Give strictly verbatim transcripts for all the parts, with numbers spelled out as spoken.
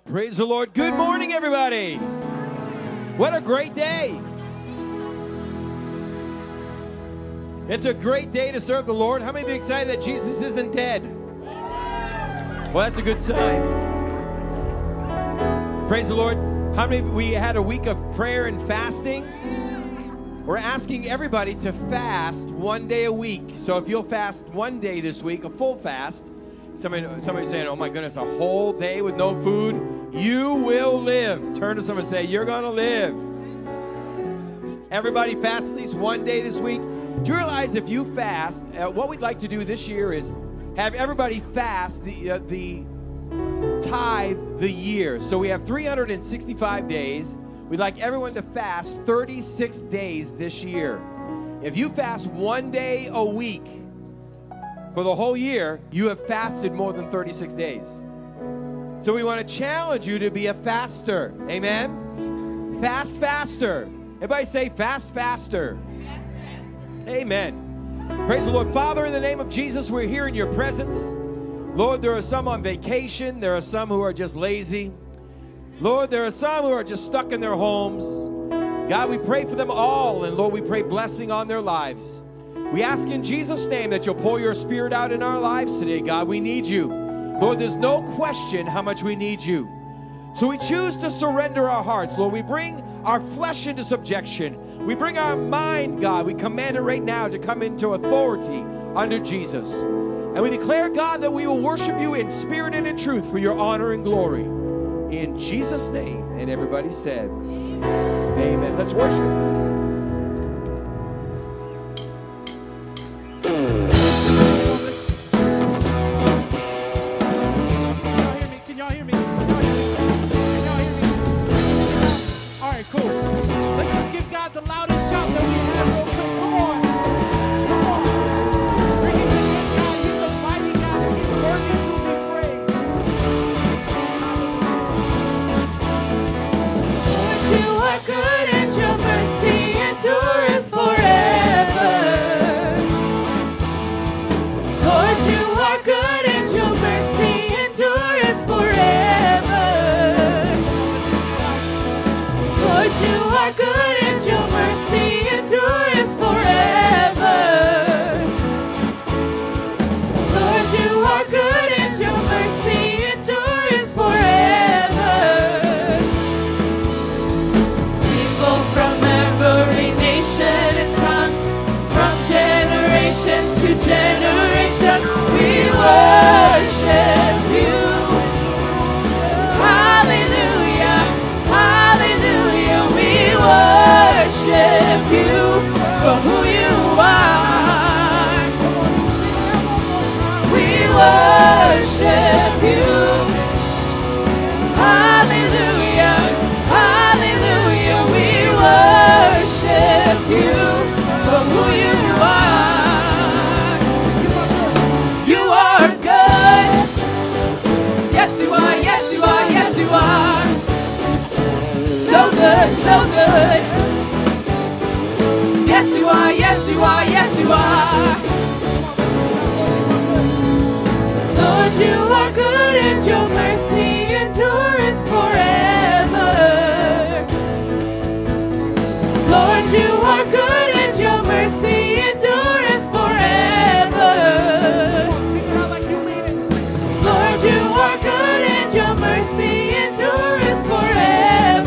Praise the Lord. Good morning, everybody. What a great day. It's a great day to serve the Lord. How many of you are excited that Jesus isn't dead? Well, that's a good sign. Praise the Lord. How many of we had a week of prayer and fasting? We're asking everybody to fast one day a week. So if you'll fast one day this week, a full fast, somebody, somebody's saying, oh my goodness, a whole day with no food, you will live. Turn to someone and say, you're going to live. Everybody fast at least one day this week. Do you realize if you fast, uh, what we'd like to do this year is have everybody fast the, uh, the tithe the year. So we have three hundred sixty-five days. We'd like everyone to fast thirty-six days this year. If you fast one day a week for the whole year, you have fasted more than thirty-six days. So we want to challenge you to be a faster. Amen? Fast faster. Everybody say fast faster. Fast faster. Amen. Praise the Lord. Father, in the name of Jesus, we're here in your presence. Lord, there are some on vacation. There are some who are just lazy. Lord, there are some who are just stuck in their homes. God, we pray for them all. And Lord, we pray blessing on their lives. We ask in Jesus' name that you'll pour your spirit out in our lives today. God, we need you. Lord, there's no question how much we need you. So we choose to surrender our hearts. Lord, we bring our flesh into subjection. We bring our mind, God. We command it right now to come into authority under Jesus. And we declare, God, that we will worship you in spirit and in truth for your honor and glory. In Jesus' name. And everybody said, amen. Amen. Let's worship. So good. Yes, you are. Yes, you are. Yes, you are. Lord, you are good and your mercy endureth forever. Lord, you are good and your mercy endureth forever. Sing it out like you mean it. Lord, you are good and your mercy endureth forever.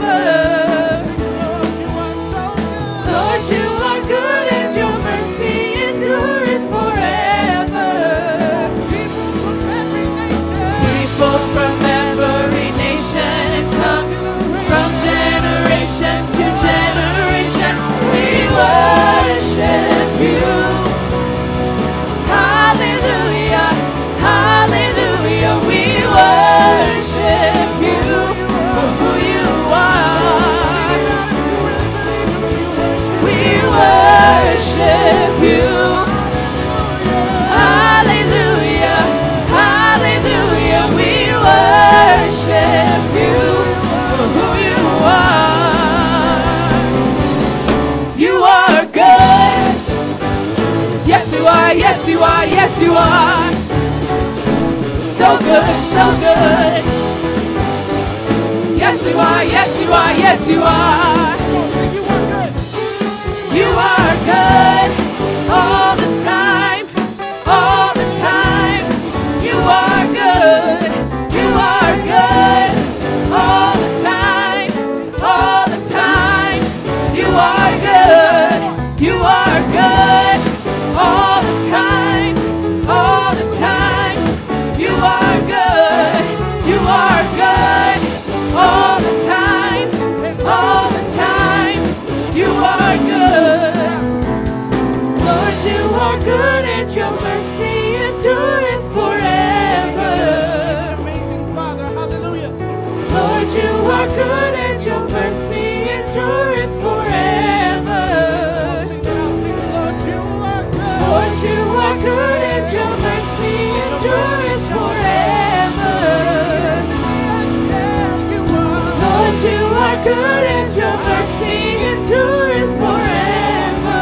Worship you. Hallelujah, hallelujah. We worship you for who you are. We worship you. Hallelujah, hallelujah. We worship you for who you are. Yes, you are, yes, you are, yes, you are. So good, so good. Yes, you are. Yes, you are. Yes, you are. You are good all the time. All the time. You are good. You are good all the time. All the time. You are good. You are good all the time. All the time. You are good. You are good all the time. All the time. You are good. Lord, you are good and your mercy endureth forever. Amazing Father, hallelujah. Lord, you are good and your mercy endureth forever. Sing it out, sing it, Lord, you are good. Lord, you are good and your mercy endureth forever. Yes, you are. Lord, you are good and your mercy endureth forever.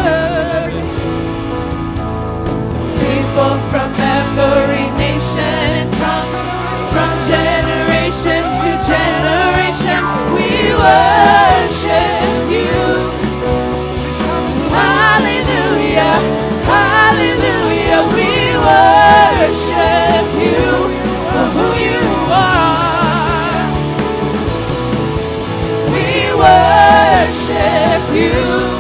People from every nation and tongue, from generation to generation, we worship you. Hallelujah, hallelujah, we worship you for who you are. We worship you.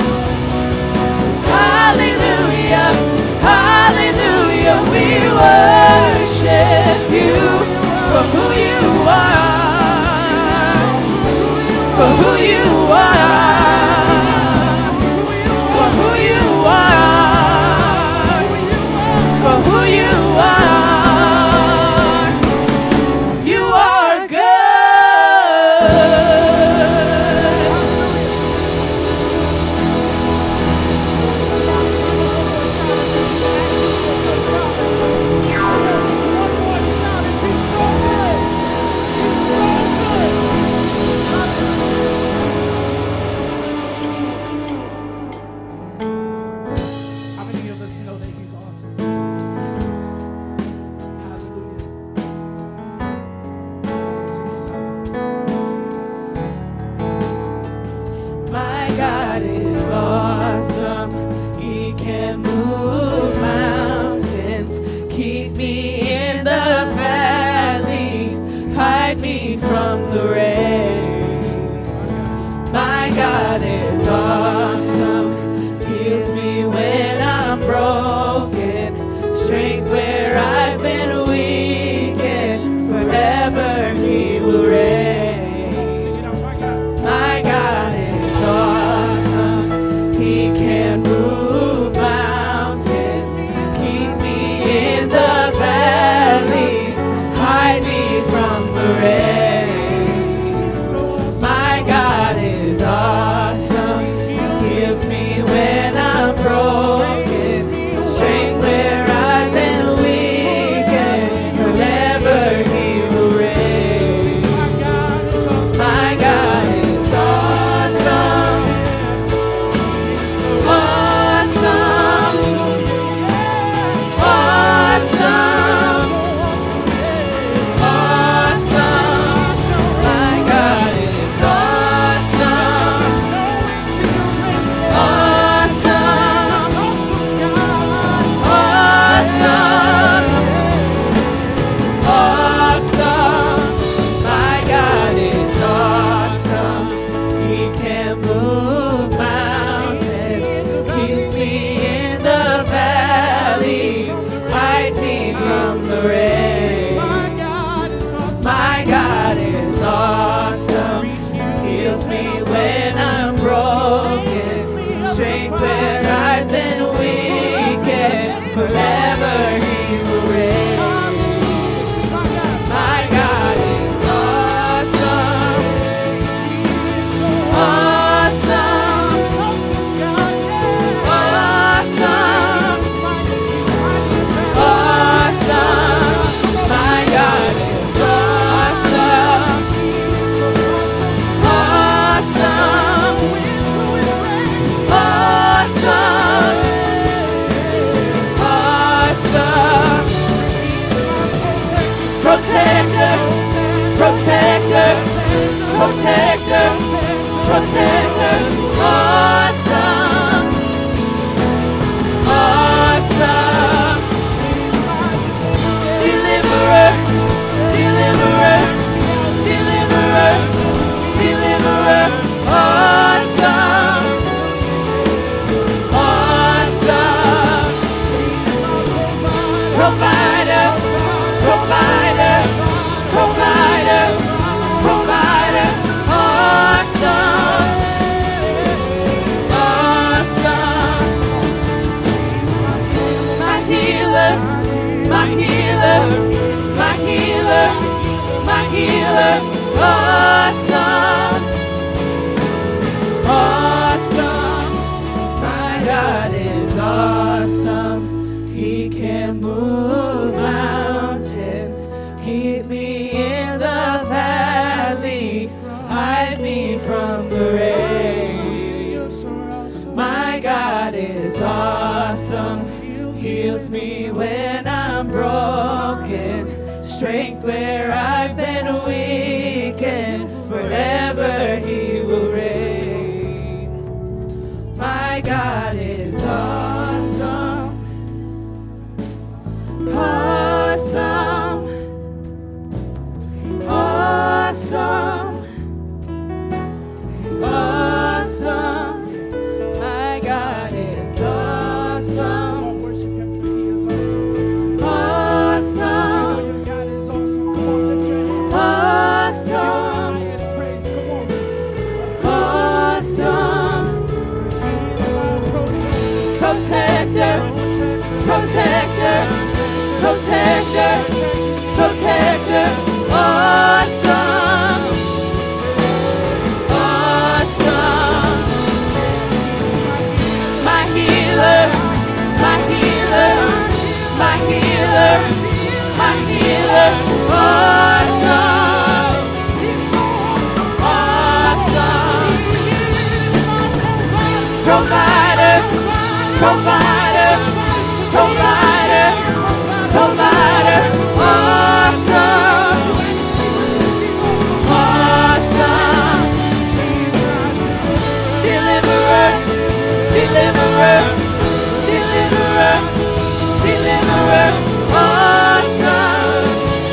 Hallelujah, hallelujah, we worship you for who you are. For who you are. For who you are. For who you are. You are good. protector, protector, awesome, awesome, deliverer, deliverer, deliverer, deliverer, awesome, awesome, provider, provider, provider, provider, awesome, awesome, my healer, my healer, my healer, my healer, awesome, awesome, my God is awesome, He can move mountains, keep me in the valley, hide me from the rain. My God is awesome, heals me when I'm broken, strength where I've been weakened, forever He will reign. My God is awesome, awesome, awesome, awesome. My God is awesome, Worship Him for He is awesome. awesome, Your God is awesome. Come on, lift your hands. awesome, Highest praise. Come on. awesome, He is my protector, protector. protector, protector, protector, awesome, awesome, my healer, my healer, my healer, my healer, awesome, awesome, provider, provider, provider, provider, awesome, awesome, deliverer, deliverer, deliverer, deliverer, awesome,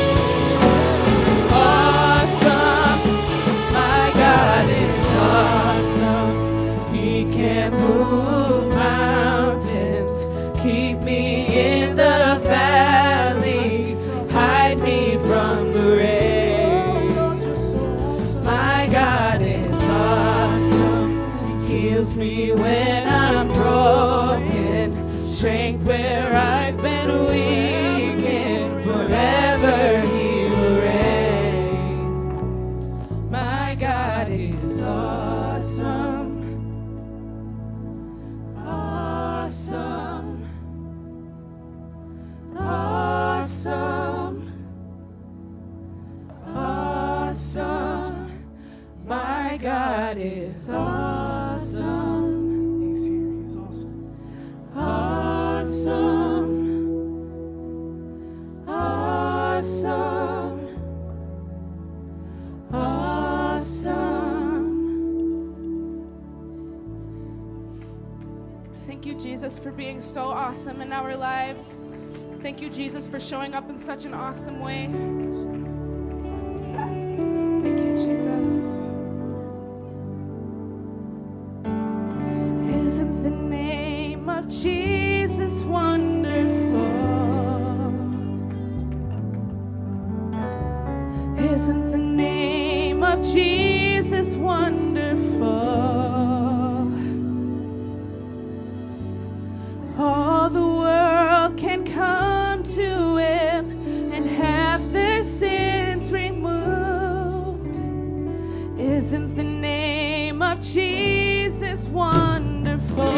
awesome, my God is awesome, He can move mountains, keep me in the valley, hide me from the rain. My God is awesome, heals me when I'm broken, strength where I've been weakened, forever He will reign. My God is awesome, awesome, awesome, awesome, my God is awesome, He's here. He's awesome. awesome, awesome, awesome. Thank you, Jesus, for being so awesome in our lives. Thank you, Jesus, for showing up in such an awesome way. Thank you, Jesus. Isn't the name of Jesus wonderful? Isn't the name of Jesus wonderful? All the world can come to Him and have their sins removed. Isn't the name of Jesus wonderful?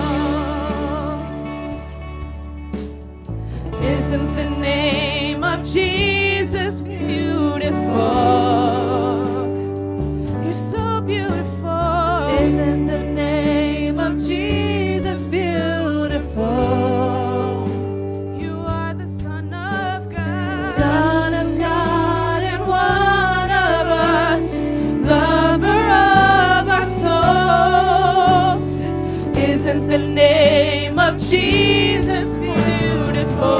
Isn't the name of Jesus beautiful? You're so beautiful. Isn't the name of Jesus beautiful? You are the Son of God. Son of God and one of us, the Jesus beautiful.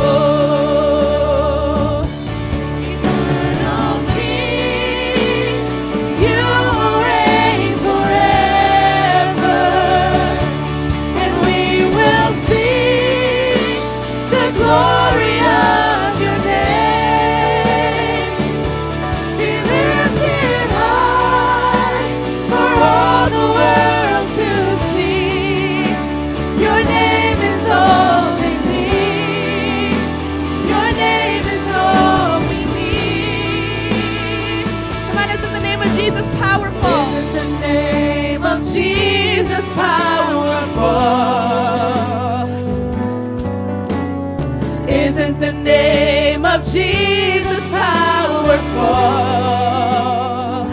Eternal King, you reign forever, and we will sing the glory of your name. Be lifted high for all the world to see. Your name is all we need. Your name is all we need. Come on, isn't the name of Jesus powerful? Isn't the name of Jesus powerful? Isn't the name of Jesus powerful?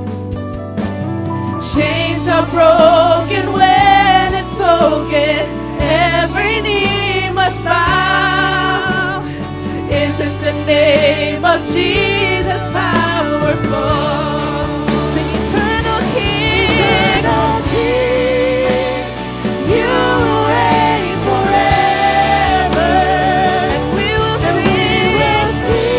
Chains are broken when it's spoken. Every knee must bow. Isn't the name of Jesus powerful? Sing eternal King, eternal King, you reign forever, and we will sing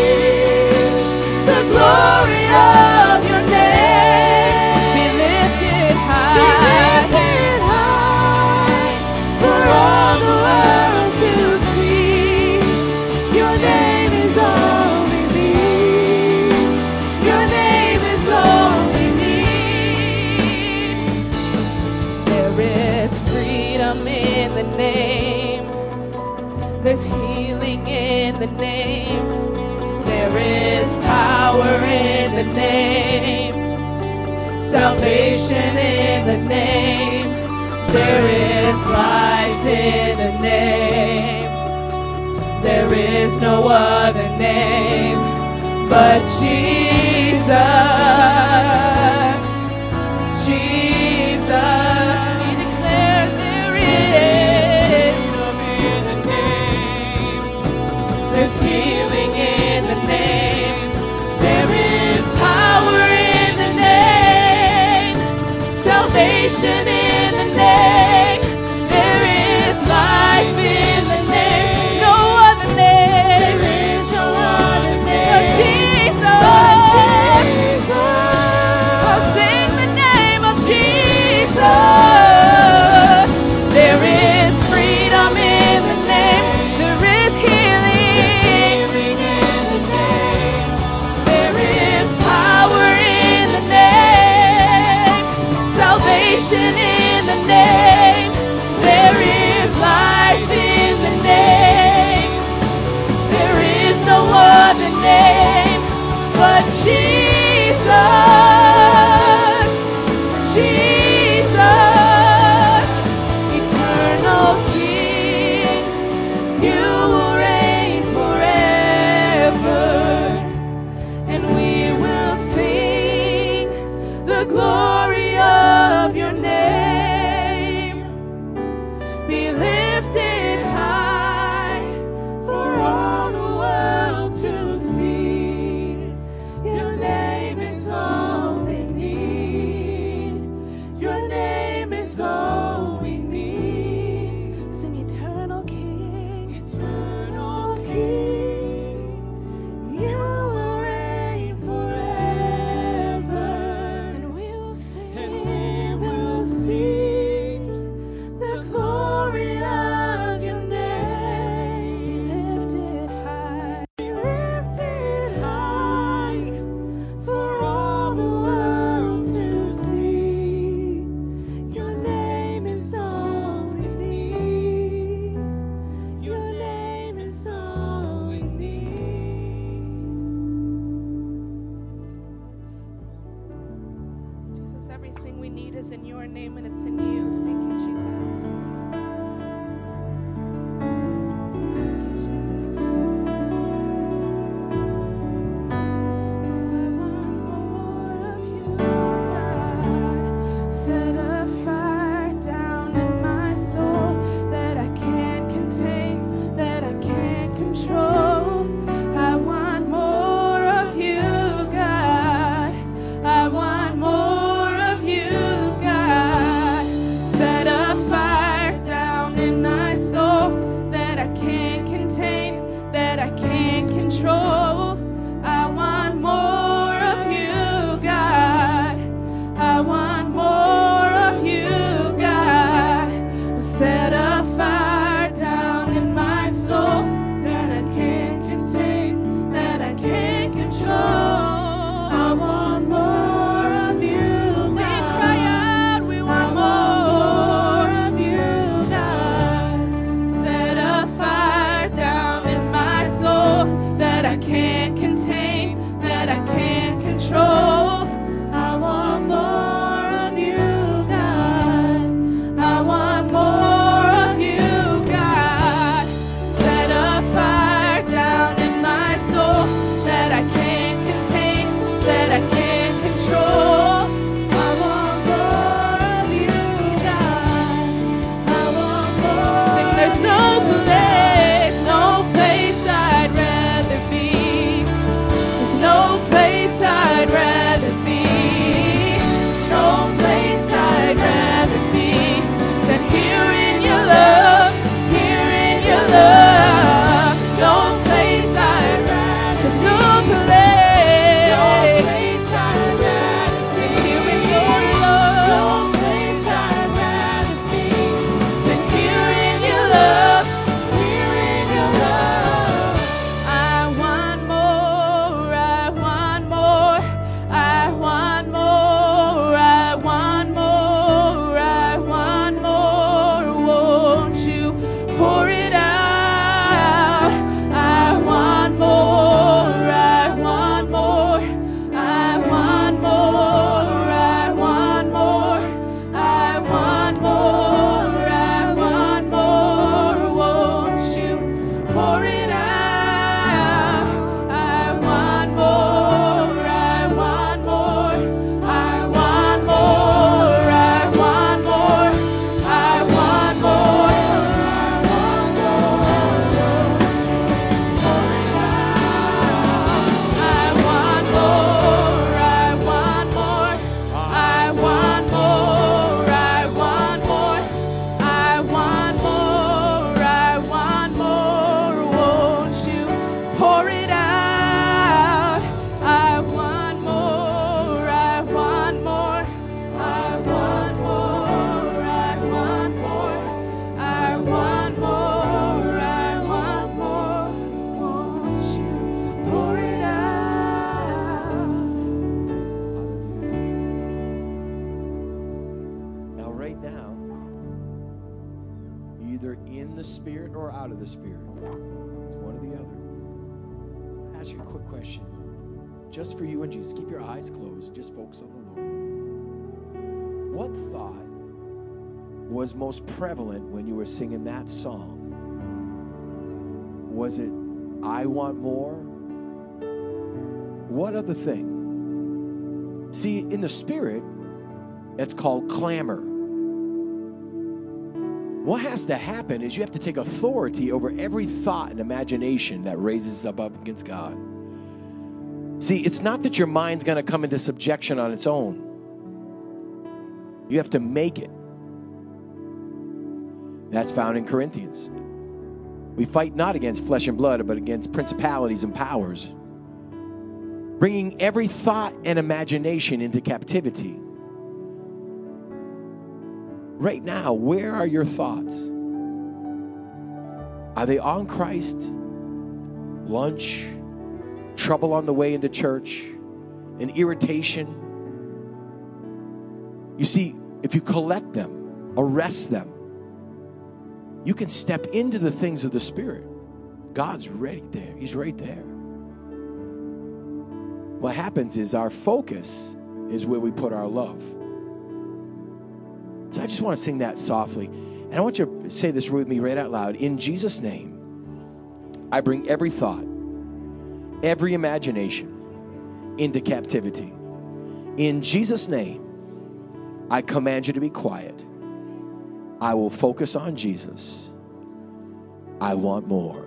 the glory of your name. Be lifted high, be lifted high for all the world to see. Your name is all we need. Your name is all we need. There is freedom in the name. There's healing in the name. There is power in the name. Salvation in the name. There is life in the name. There is no other name but Jesus. Jesus, we declare there is love in the name. There's healing in the name. There is power in the name. Salvation in the name. There is life in the name. No other name. There is no other name but Jesus. Oh, sing the name of Jesus. There is freedom in the name. There is healing. There is power in the name. Salvation in the name. There is life in the name. There is no other name but Jesus. Jesus, eternal King, you will reign forever, and we will sing the glory of your name. Be lifted high for all the world to see. Your name is all we need. Your name is all we need. Sing eternal King, eternal King, you will reign forever, and we will sing, and we will sing the glory of your name. Be lifted high, be lifted high for all the world to see. Your name is all we need. Your name is all we need. Jesus, everything we need is in your name, and it's in you. Thank you, Jesus. Thank you, Jesus. I want more of you, God. Set a fire down in my soul that I can't contain, that I can't control. I want more of you, God. I want more of you, God. Set a fire right now, either in the Spirit or out of the Spirit. It's one or the other. I'll ask you a quick question. Just for you and Jesus. Keep your eyes closed. Just focus on the Lord. What thought was most prevalent when you were singing that song? Was it, I want more? What other thing? See, in the Spirit, it's called clamor. What has to happen is you have to take authority over every thought and imagination that raises up, up against God. See, it's not that your mind's going to come into subjection on its own. You have to make it. That's found in Corinthians. We fight not against flesh and blood, but against principalities and powers, bringing every thought and imagination into captivity. Right now, where are your thoughts? Are they on Christ? Lunch? Trouble on the way into church? An irritation? You see, if you collect them, arrest them, you can step into the things of the Spirit. God's ready there. He's right there. What happens is our focus is where we put our love. So I just want to sing that softly. And I want you to say this with me right out loud. In Jesus' name, I bring every thought, every imagination into captivity. In Jesus' name, I command you to be quiet. I will focus on Jesus. I want more.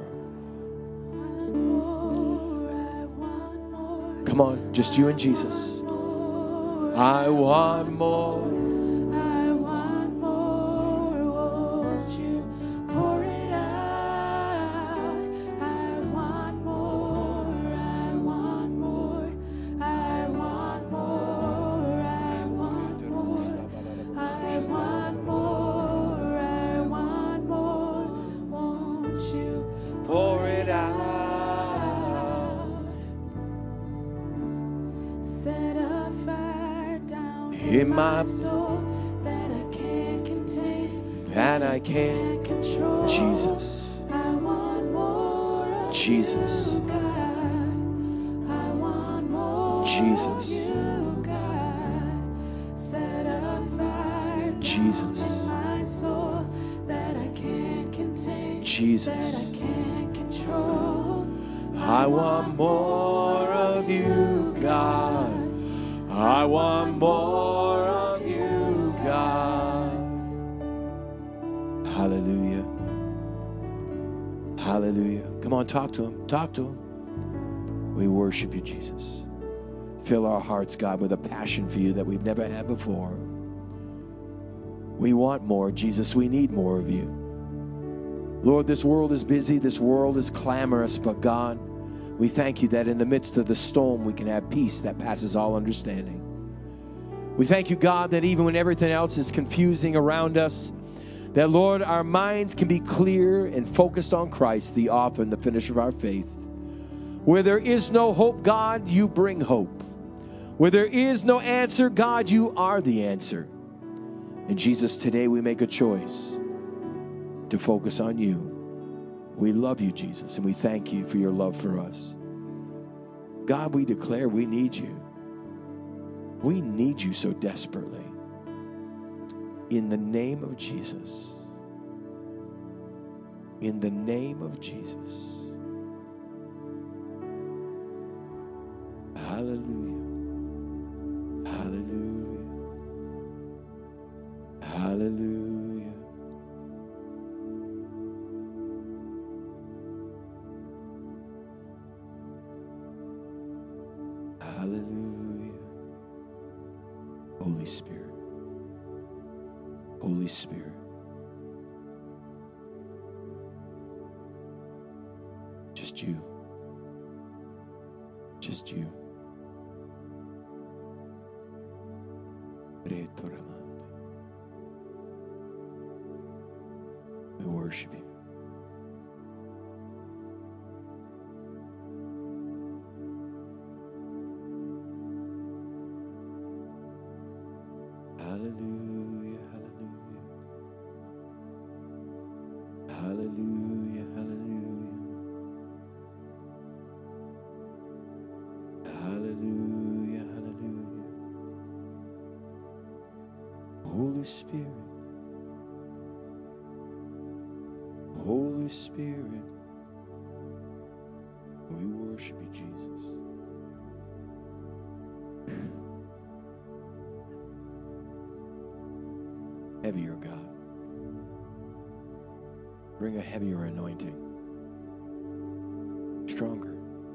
Come on, just you and Jesus. I want more. I want more. Won't you pour it out? I want more. I want more. I want more. I want more. I want more. I want more. Won't you Pour it out. set a fire down In my soul that I can't contain, that I can't. can't control. Jesus. I want more of Jesus. you, God. I want more Jesus. of you, God. Set a fire down Jesus. in my soul that I can't contain, Jesus. that I can't control. I want more of you, God. I want more of you, God. Hallelujah. Hallelujah. Come on, talk to him. Talk to him. We worship you, Jesus. Fill our hearts, God, with a passion for you that we've never had before. We want more, Jesus. We need more of you. Lord, this world is busy. This world is clamorous, but God, we thank you that in the midst of the storm, we can have peace that passes all understanding. We thank you, God, that even when everything else is confusing around us, that, Lord, our minds can be clear and focused on Christ, the author and the finisher of our faith. Where there is no hope, God, you bring hope. Where there is no answer, God, you are the answer. And Jesus, today we make a choice to focus on you. We love you, Jesus, and we thank you for your love for us. God, we declare we need you. We need you so desperately. In the name of Jesus. In the name of Jesus. Hallelujah. Hallelujah. Hallelujah. Hallelujah. Holy Spirit. Holy Spirit. Just you. Just you. We worship you. Hallelujah, hallelujah. Holy Spirit, Holy Spirit, we worship you, Jesus. Heavier, God. Bring a heavier anointing. Stronger.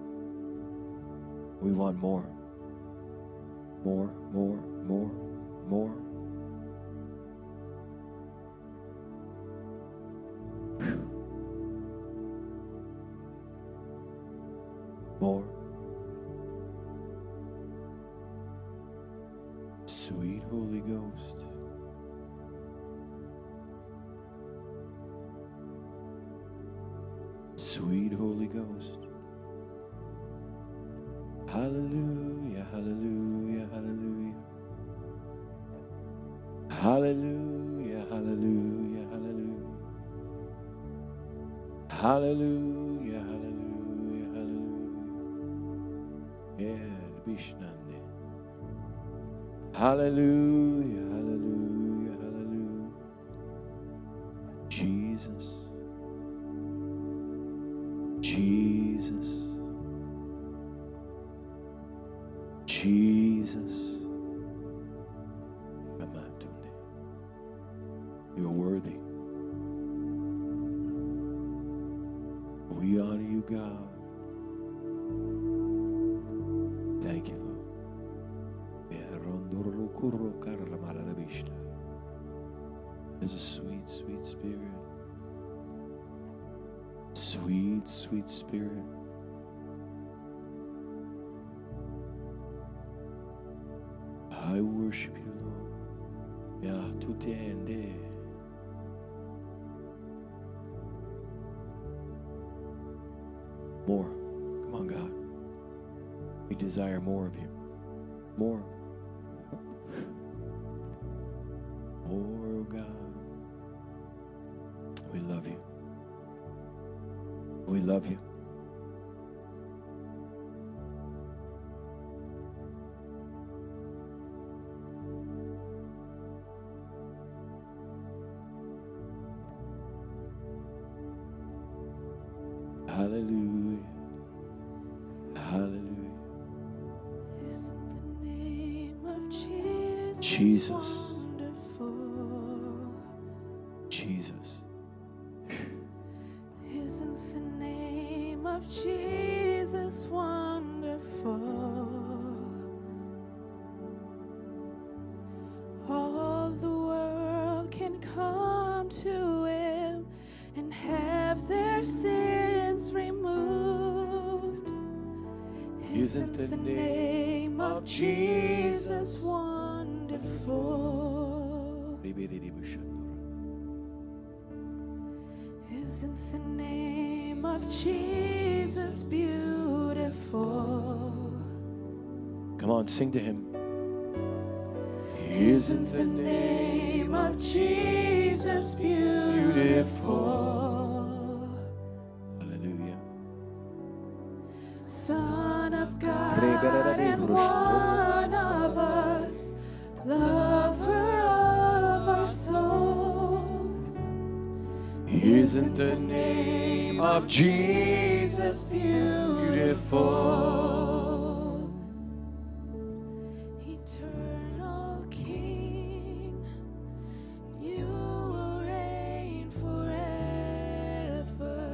We want more. More, more, more, more. More. Sweet Holy Ghost. Sweet Holy Ghost. Hallelujah, hallelujah, hallelujah. Hallelujah, hallelujah, hallelujah. Hallelujah, hallelujah, hallelujah. Yeah, Bishnande. Hallelujah, hallelujah, hallelujah. Jesus. Jesus. Jesus. You're worthy. We honor you, God. Thank you, Lord. There's a sweet, sweet spirit. Sweet, sweet spirit. I worship you, Lord. Yeah, tutte ende. More. Come on, God. We desire more of you. More. More, oh God. We love you. We love you. Hallelujah. Hallelujah. Isn't the name of Jesus, Jesus. wonderful? Jesus. Isn't the name of Jesus wonderful? All the world can come to him and have their sins removed. Isn't the name of Jesus wonderful? Isn't the name of Jesus beautiful? Come on, sing to him. Isn't the name of Jesus beautiful? Hallelujah. Son of God and one of us, lover of our souls. Isn't the name of Jesus beautiful? Eternal King, you will reign forever,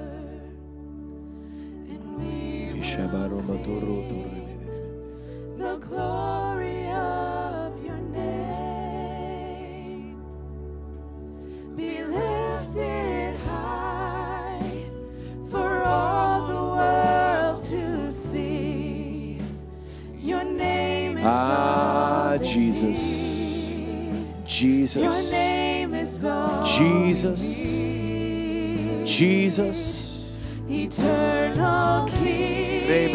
and we will sing the glory of your name. Be lifted high for all the world to see. Your name is Ah, all they Jesus. need. Jesus. Your name is all Jesus. we need. Jesus. Eternal King, you You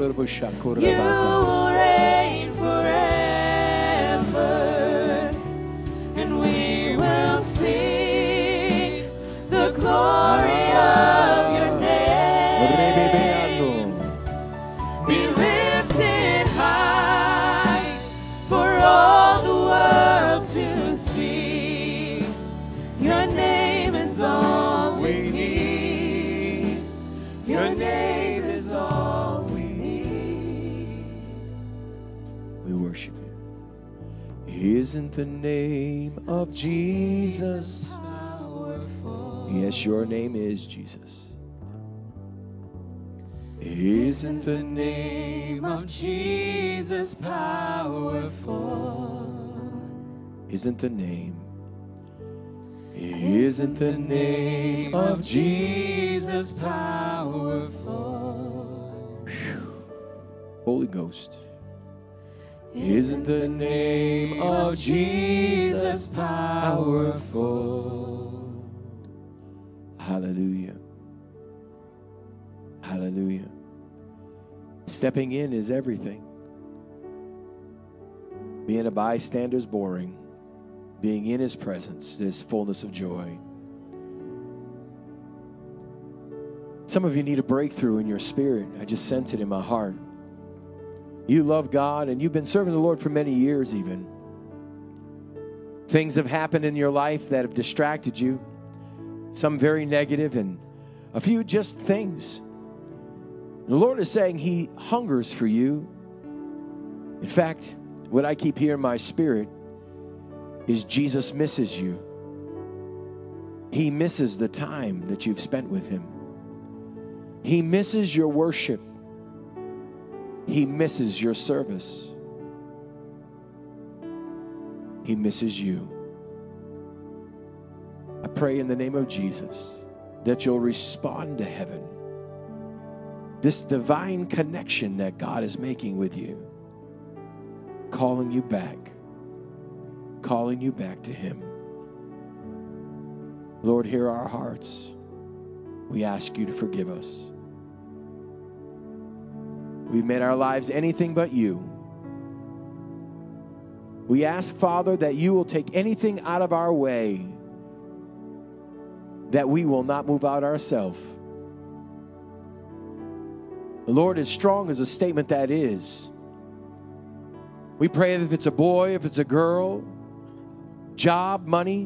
will reign forever, and we will sing the glory of your name. Be lifted high for all the world to to see. Your name is all we need. Your name is all we need. We worship you. Isn't the name of Jesus powerful? Yes, your name is Jesus. Isn't the name of Jesus powerful? Isn't the name? Isn't the name of Jesus powerful? Whew. Holy Ghost. Isn't the name of Jesus powerful? Hallelujah. Hallelujah. Stepping in is everything. Being a bystander is boring. Being in his presence is fullness of joy. Some of you need a breakthrough in your spirit. I just sense it in my heart. You love God and you've been serving the Lord for many years even. Things have happened in your life that have distracted you. Some very negative and a few just things. The Lord is saying he hungers for you. In fact, what I keep hearing in my spirit is Jesus misses you. He misses the time that you've spent with him. He misses your worship. He misses your service. He misses you. I pray in the name of Jesus that you'll respond to heaven. This divine connection that God is making with you, calling you back, calling you back to him. Lord, hear our hearts. We ask you to forgive us. We've made our lives anything but you. We ask, Father, that you will take anything out of our way, that we will not move out ourselves. Lord, as strong as a statement that is, we pray that if it's a boy, if it's a girl, job, money,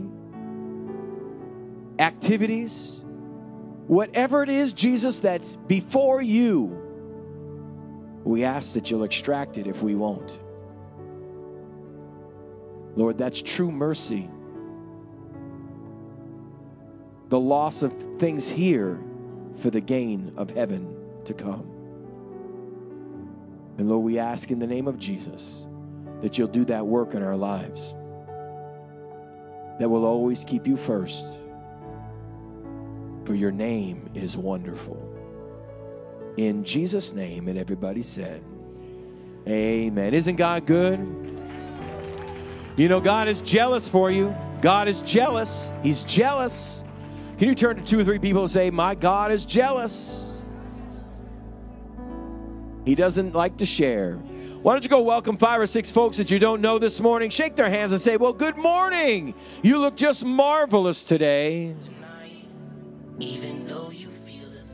activities, whatever it is, Jesus, that's before you, we ask that you'll extract it if we won't. Lord, that's true mercy. The loss of things here for the gain of heaven to come. And Lord, we ask in the name of Jesus that you'll do that work in our lives, that will always keep you first, for your name is wonderful. In Jesus' name, and everybody said, amen. Isn't God good? You know, God is jealous for you. God is jealous. He's jealous. Can you turn to two or three people and say, my God is jealous? He doesn't like to share. Why don't you go welcome five or six folks that you don't know this morning? Shake their hands and say, well, good morning. You look just marvelous today. Tonight, even though you feel the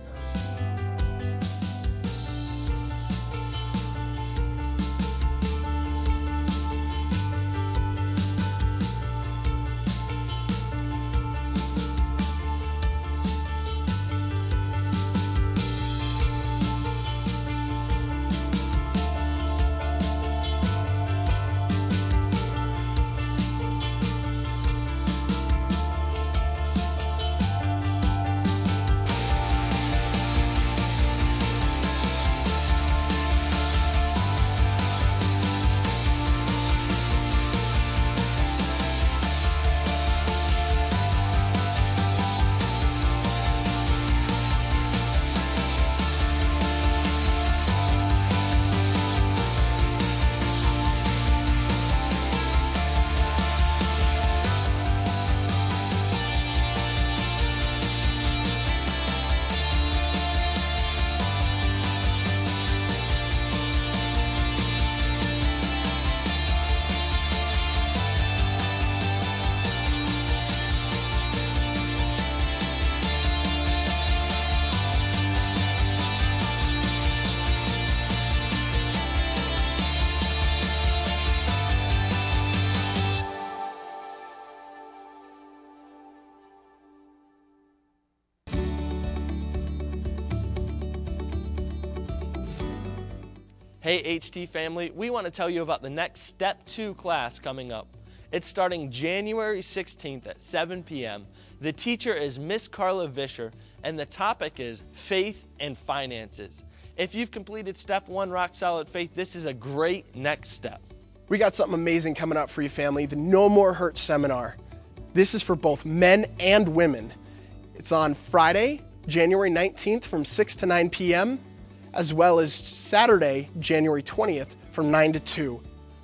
Hey H T family, we want to tell you about the next Step two class coming up. It's starting January sixteenth at seven p m The teacher is Miss Carla Vischer, and the topic is Faith and Finances. If you've completed Step one, Rock Solid Faith, this is a great next step. We got something amazing coming up for you, family, the No More Hurt Seminar. This is for both men and women. It's on Friday, January nineteenth from six to nine p m, as well as Saturday, January twentieth from nine to two.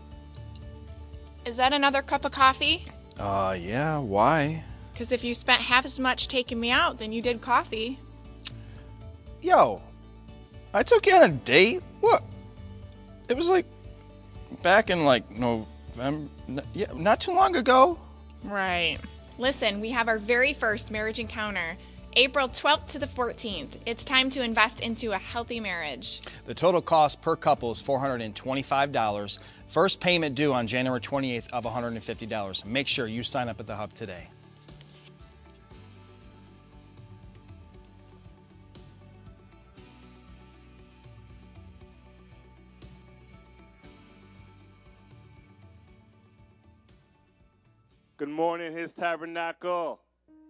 Is that another cup of coffee? Uh, yeah, why? Because if you spent half as much taking me out than you did coffee. Yo, I took you on a date? Look, it was like back in like November, yeah, not too long ago. Right. Listen, we have our very first marriage encounter, April twelfth to the fourteenth. It's time to invest into a healthy marriage. The total cost per couple is four hundred twenty-five dollars. First payment due on January twenty-eighth of one hundred fifty dollars. Make sure you sign up at the Hub today. Good morning, His Tabernacle.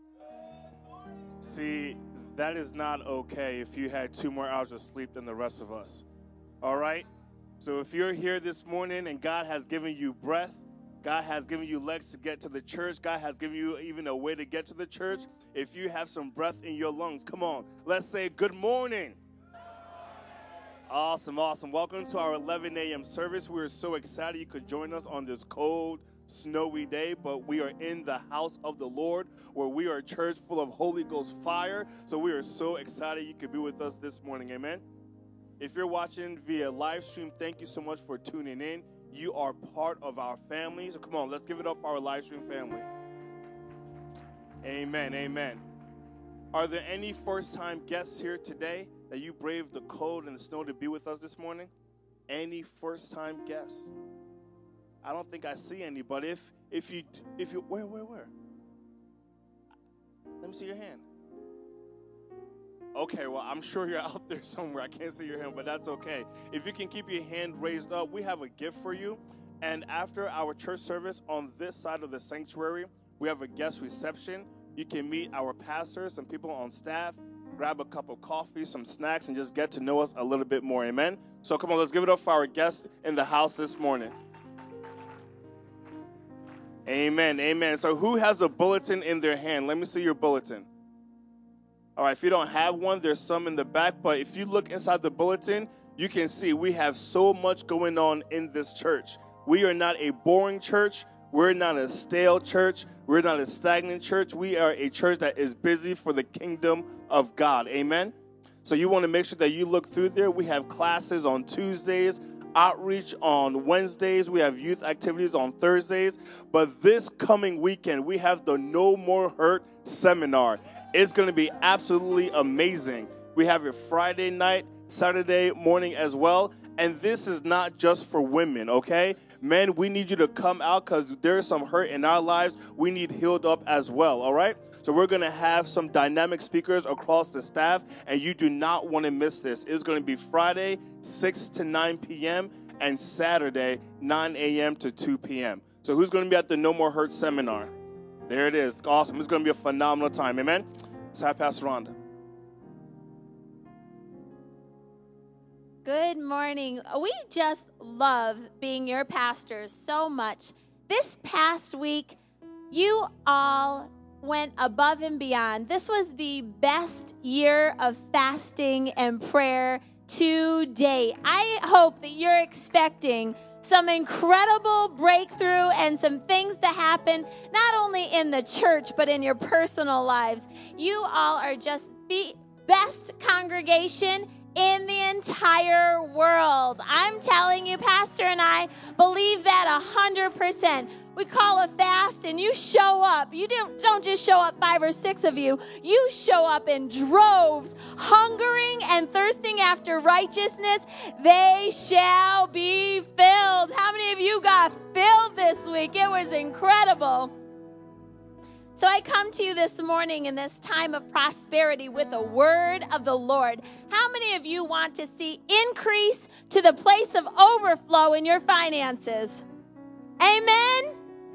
See, that is not okay if you had two more hours of sleep than the rest of us. All right? So if you're here this morning and God has given you breath, God has given you legs to get to the church, God has given you even a way to get to the church, if you have some breath in your lungs, come on, let's say good morning. Awesome, awesome. Welcome to our eleven a m service. We're so excited you could join us on this cold, snowy day, but we are in the house of the Lord, where we are a church full of Holy Ghost fire. So we are so excited you could be with us this morning. Amen. If you're watching via live stream, thank you so much for tuning in. You are part of our family. So come on, let's give it up for our live stream family. Amen. Amen. Are there any first-time guests here today that you braved the cold and the snow to be with us this morning? Any first-time guests? I don't think I see any, but if if you if you where where where? Let me see your hand. Okay, well, I'm sure you're out there somewhere. I can't see your hand, but that's okay. If you can keep your hand raised up, we have a gift for you. And after our church service on this side of the sanctuary, we have a guest reception. You can meet our pastors, some people on staff, grab a cup of coffee, some snacks, and just get to know us a little bit more. Amen? So come on, let's give it up for our guests in the house this morning. Amen, amen. So who has a bulletin in their hand? Let me see your bulletin. All right, if you don't have one, there's some in the back. But if you look inside the bulletin, you can see we have so much going on in this church. We are not a boring church. We're not a stale church. We're not a stagnant church. We are a church that is busy for the kingdom of God. Amen? So you want to make sure that you look through there. We have classes on Tuesdays, outreach on Wednesdays. We have youth activities on Thursdays. But this coming weekend, we have the No More Hurt Seminar. It's going to be absolutely amazing. We have it Friday night, Saturday morning as well. And this is not just for women, okay? Men, we need you to come out because there's some hurt in our lives. We need healed up as well, all right? So we're going to have some dynamic speakers across the staff, and you do not want to miss this. It's going to be Friday, six to nine p m, and Saturday, nine a m to two p m So who's going to be at the No More Hurt Seminar? There it is. Awesome. It's going to be a phenomenal time. Amen? Let's have Pastor Rhonda. Good morning. We just love being your pastors so much. This past week, you all went above and beyond. This was the best year of fasting and prayer to date. I hope that you're expecting some incredible breakthrough and some things to happen, not only in the church, but in your personal lives. You all are just the best congregation in the entire world. I'm telling you, Pastor and I believe that one hundred percent. We call a fast and you show up. You don't, don't just show up, five or six of you. You show up in droves, hungering and thirsting after righteousness. They shall be filled. How many of you got filled this week? It was incredible. So I come to you this morning in this time of prosperity with a word of the Lord. How many of you want to see increase to the place of overflow in your finances? Amen?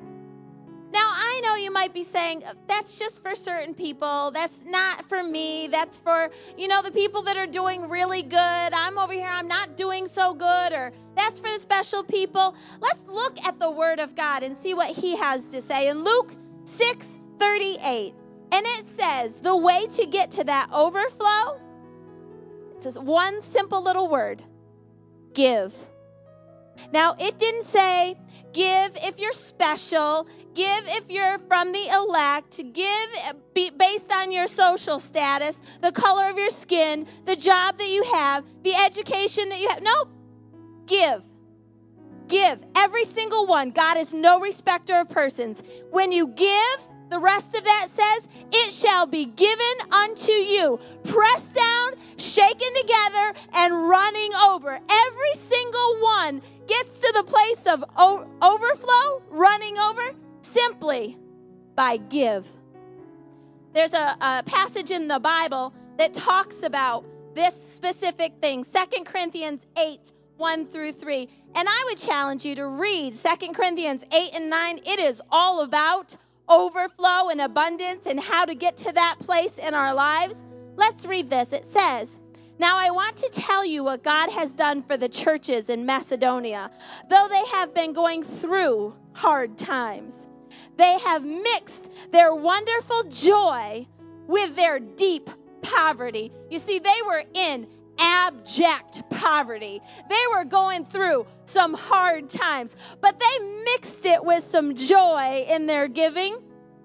Now, I know you might be saying, that's just for certain people. That's not for me. That's for, you know, the people that are doing really good. I'm over here, I'm not doing so good. Or that's for the special people. Let's look at the Word of God and see what He has to say. In Luke six thirty-eight, and it says, the way to get to that overflow, it says one simple little word, give. Now, it didn't say, give if you're special, give if you're from the elect, give based on your social status, the color of your skin, the job that you have, the education that you have. Nope. Give. Give. Every single one. God is no respecter of persons. When you give, the rest of that says, it shall be given unto you, pressed down, shaken together, and running over. Every single one gets to the place of o- overflow, running over, simply by give. There's a, a passage in the Bible that talks about this specific thing, Second Corinthians eight, one through three. And I would challenge you to read Second Corinthians eight and nine. It is all about overflow and abundance and how to get to that place in our lives. Let's read this. It says, now I want to tell you what God has done for the churches in Macedonia. Though they have been going through hard times, they have mixed their wonderful joy with their deep poverty. You see, they were in abject poverty. They were going through some hard times, but they mixed it with some joy in their giving.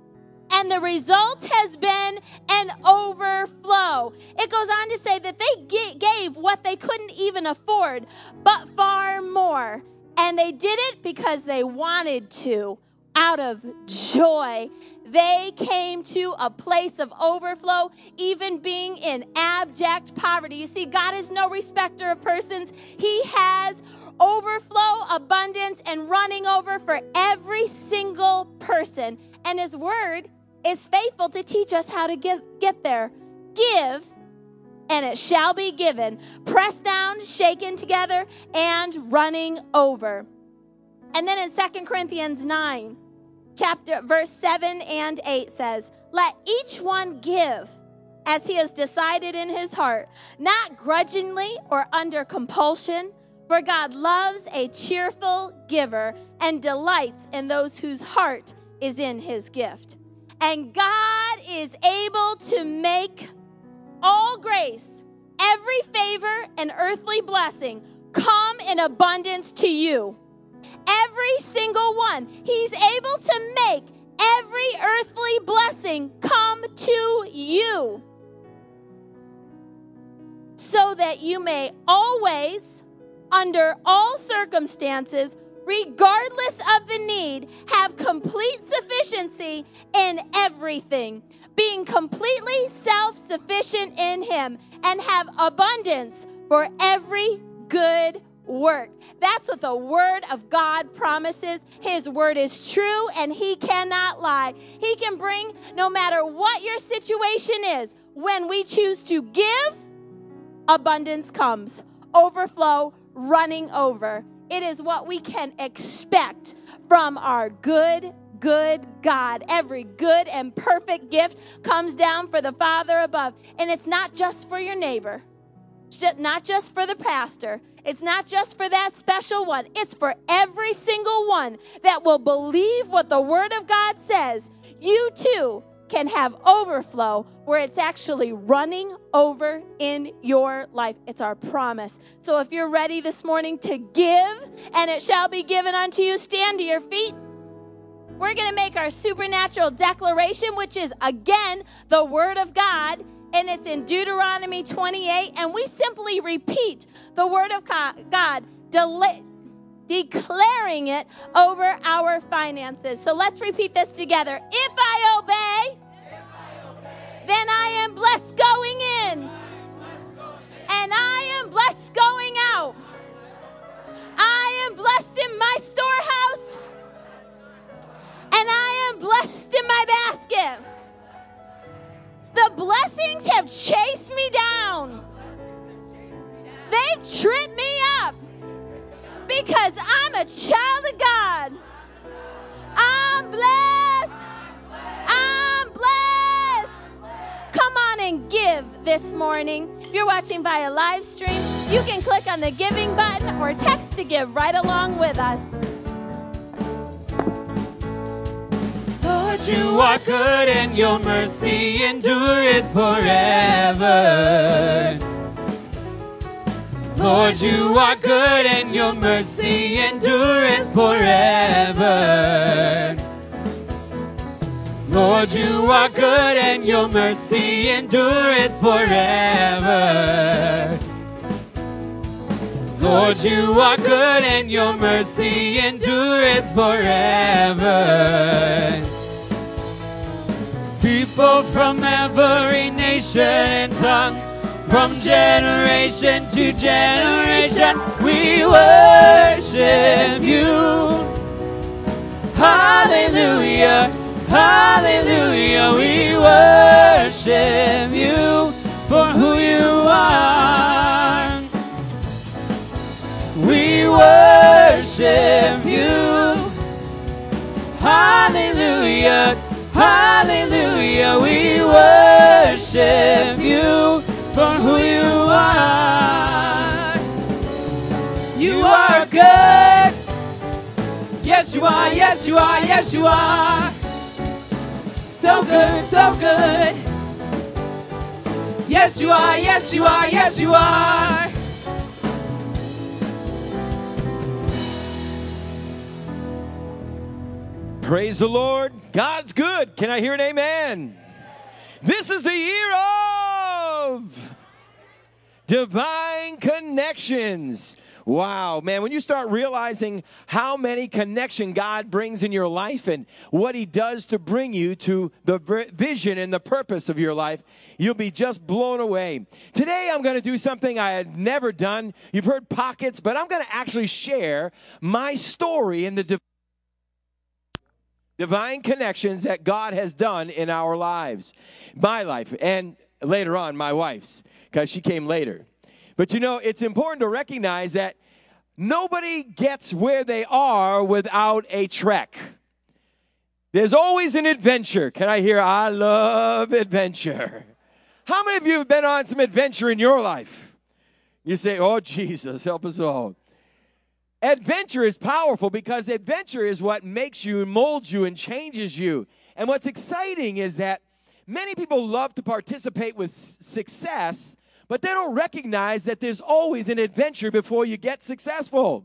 And the result has been an overflow. It goes on to say that they g- gave what they couldn't even afford, but far more. And they did it because they wanted to, out of joy. They came to a place of overflow, even being in abject poverty. You see, God is no respecter of persons. He has overflow, abundance, and running over for every single person. And His Word is faithful to teach us how to get, get there. Give, and it shall be given. Pressed down, shaken together, and running over. And then in Second Corinthians nine, chapter verse seven and eight says, let each one give as he has decided in his heart, not grudgingly or under compulsion, for God loves a cheerful giver and delights in those whose heart is in His gift. And God is able to make all grace, every favor and earthly blessing come in abundance to you. Every single one. He's able to make every earthly blessing come to you, so that you may always, under all circumstances, regardless of the need, have complete sufficiency in everything, being completely self-sufficient in Him, and have abundance for every good work. That's what the Word of God promises. His Word is true, and He cannot lie. He can bring, no matter what your situation is, when we choose to give, abundance comes, overflow, running over. It is what we can expect from our good, good God. Every good and perfect gift comes down for the Father above. And it's not just for your neighbor, not just for the pastor. It's not just for that special one. It's for every single one that will believe what the Word of God says. You too can have overflow where it's actually running over in your life. It's our promise. So if you're ready this morning to give, and it shall be given unto you, stand to your feet. We're going to make our supernatural declaration, which is, again, the Word of God, and it's in Deuteronomy twenty-eight, and we simply repeat the Word of God, de- declaring it over our finances. So let's repeat this together. If I obey, if I obey then I am blessed going in, and I am blessed going out. I am blessed in my storehouse, and I am blessed in my basket. have chased me down. They've tripped me up because I'm a child of God. I'm blessed. I'm blessed. Come on and give this morning. If you're watching via live stream, you can click on the giving button or text to give right along with us. Lord, you are good and your mercy endureth forever. Lord, you are good and your mercy endureth forever. Lord, you are good and your mercy endureth forever. Lord, you are good and your mercy endureth forever. People from every nation and tongue, from generation to generation, we worship you. Hallelujah, hallelujah, we worship you for who you are. We worship you. Hallelujah, hallelujah, we worship you for who you are. You are good. Yes, you are, yes, you are, yes, you are. So good, so good. Yes, you are, yes, you are, yes, you are. Praise the Lord. God's good. Can I hear an amen? This is the year of divine connections. Wow, man, when you start realizing how many connection God brings in your life and what he does to bring you to the vision and the purpose of your life, you'll be just blown away. Today, I'm going to do something I had never done. You've heard pockets, but I'm going to actually share my story in the divine divine connections that God has done in our lives, my life, and later on, my wife's, because she came later. But you know, it's important to recognize that nobody gets where they are without a trek. There's always an adventure. Can I hear, I love adventure? How many of you have been on some adventure in your life? You say, oh, Jesus, help us all. Adventure is powerful because adventure is what makes you and molds you and changes you. And what's exciting is that many people love to participate with s- success, but they don't recognize that there's always an adventure before you get successful.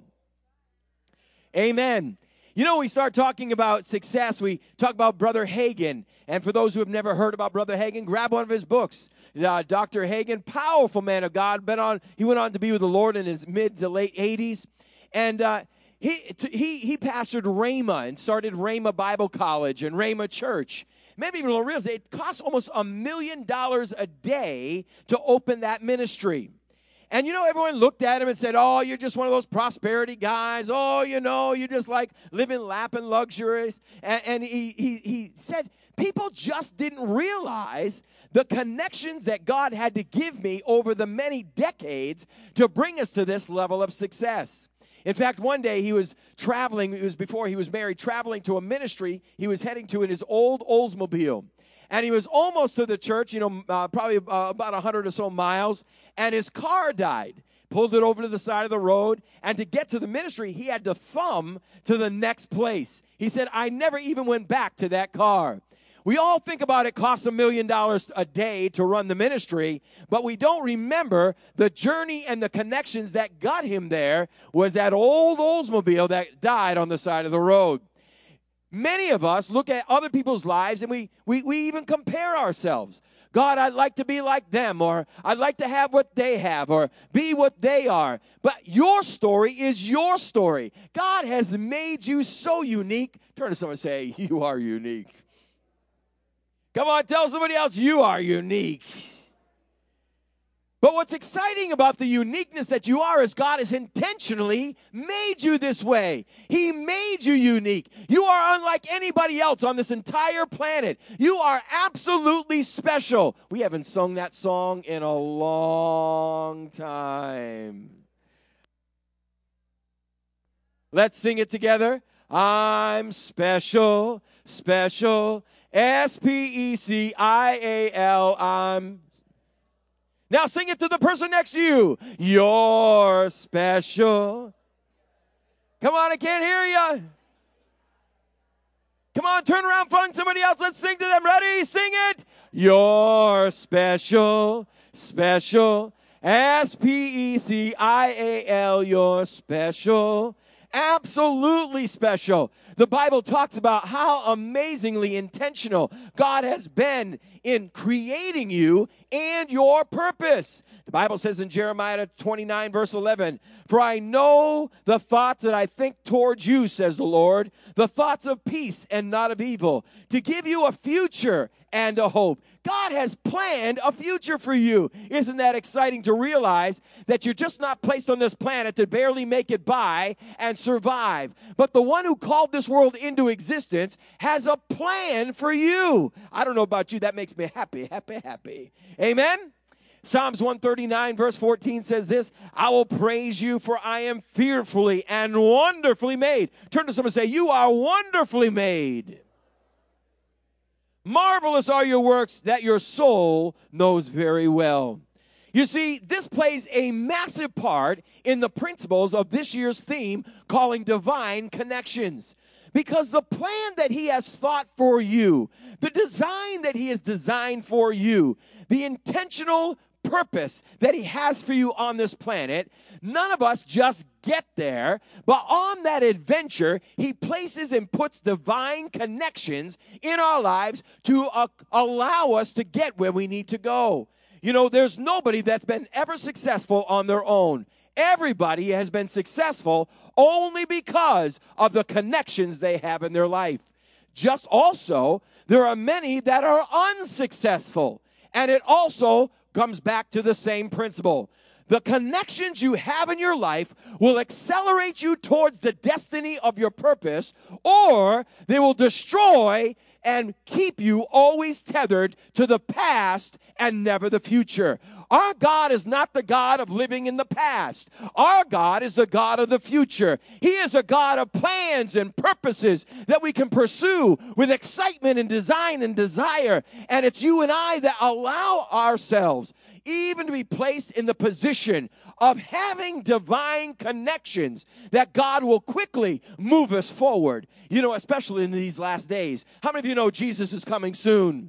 Amen. You know, we start talking about success, we talk about Brother Hagin. And for those who have never heard about Brother Hagin, grab one of his books. Uh, Doctor Hagin, powerful man of God, been on. He went on to be with the Lord in his mid to late eighties. And uh, he, t- he he pastored Rhema and started Rhema Bible College and Rhema Church. Maybe people don't realize it costs almost a million dollars a day to open that ministry. And, you know, everyone looked at him and said, oh, you're just one of those prosperity guys. Oh, you know, you just like living lapping luxuries. And, and he, he, he said, people just didn't realize the connections that God had to give me over the many decades to bring us to this level of success. In fact, one day he was traveling, it was before he was married, traveling to a ministry he was heading to in his old Oldsmobile. And he was almost to the church, you know, uh, probably uh, about one hundred or so miles, and his car died. Pulled it over to the side of the road, and to get to the ministry, he had to thumb to the next place. He said, I never even went back to that car. We all think about it costs a million dollars a day to run the ministry, but we don't remember the journey and the connections that got him there was that old Oldsmobile that died on the side of the road. Many of us look at other people's lives and we, we, we even compare ourselves. God, I'd like to be like them, or I'd like to have what they have, or be what they are. But your story is your story. God has made you so unique. Turn to someone and say, you are unique. Come on, tell somebody else you are unique. But what's exciting about the uniqueness that you are is God has intentionally made you this way. He made you unique. You are unlike anybody else on this entire planet. You are absolutely special. We haven't sung that song in a long time. Let's sing it together. I'm special, special, S P E C I A L, I'm Now sing it to the person next to you. You're special. Come on, I can't hear you. Come on, turn around, find somebody else. Let's sing to them. Ready? Sing it. You're special, special. S P E C I A L. You're special. Absolutely special. The Bible talks about how amazingly intentional God has been in creating you and your purpose. The Bible says in Jeremiah twenty-nine, verse eleven, "For I know the thoughts that I think towards you, says the Lord, the thoughts of peace and not of evil, to give you a future and a hope." God has planned a future for you. Isn't that exciting to realize that you're just not placed on this planet to barely make it by and survive, but the one who called this world into existence has a plan for you. I don't know about you, that makes me happy, happy, happy. Amen? Psalms one thirty-nine, verse fourteen says this, "I will praise you, for I am fearfully and wonderfully made." Turn to someone and say, "You are wonderfully made. Marvelous are your works that your soul knows very well." You see, this plays a massive part in the principles of this year's theme, calling Divine Connections. Because the plan that he has thought for you, the design that he has designed for you, the intentional purpose that he has for you on this planet, none of us just get there, but on that adventure, he places and puts divine connections in our lives to uh, allow us to get where we need to go. You know, there's nobody that's been ever successful on their own. Everybody has been successful only because of the connections they have in their life. Just also, there are many that are unsuccessful, and it also comes back to the same principle. The connections you have in your life will accelerate you towards the destiny of your purpose, or they will destroy and keep you always tethered to the past and never the future. Our God is not the God of living in the past. Our God is the God of the future. He is a God of plans and purposes that we can pursue with excitement and design and desire. And it's you and I that allow ourselves even to be placed in the position of having divine connections that God will quickly move us forward. You know, especially in these last days. How many of you know Jesus is coming soon?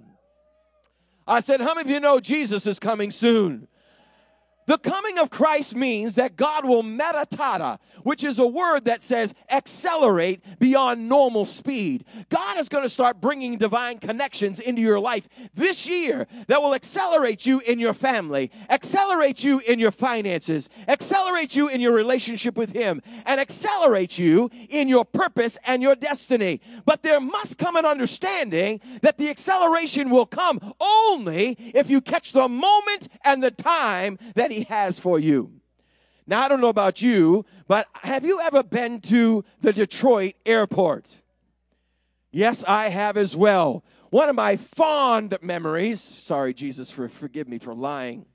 I said, how many of you know Jesus is coming soon? The coming of Christ means that God will metatata, which is a word that says accelerate beyond normal speed. God is going to start bringing divine connections into your life this year that will accelerate you in your family, accelerate you in your finances, accelerate you in your relationship with Him, and accelerate you in your purpose and your destiny. But there must come an understanding that the acceleration will come only if you catch the moment and the time that He has for you. Now, I don't know about you, but have you ever been to the Detroit airport? Yes, I have as well. One of my fond memories, sorry, Jesus, for forgive me for lying,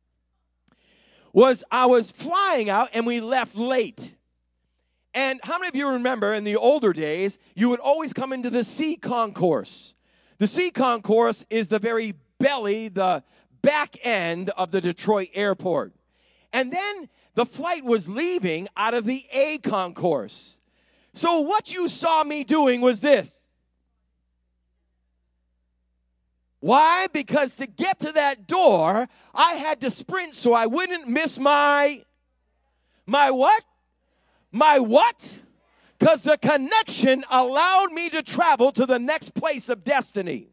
was I was flying out and we left late. And how many of you remember in the older days, you would always come into the C concourse? The C concourse is the very belly, the back end of the Detroit airport. And then the flight was leaving out of the A concourse. So what you saw me doing was this. Why? Because to get to that door, I had to sprint so I wouldn't miss my, my what? My what? Because the connection allowed me to travel to the next place of destiny.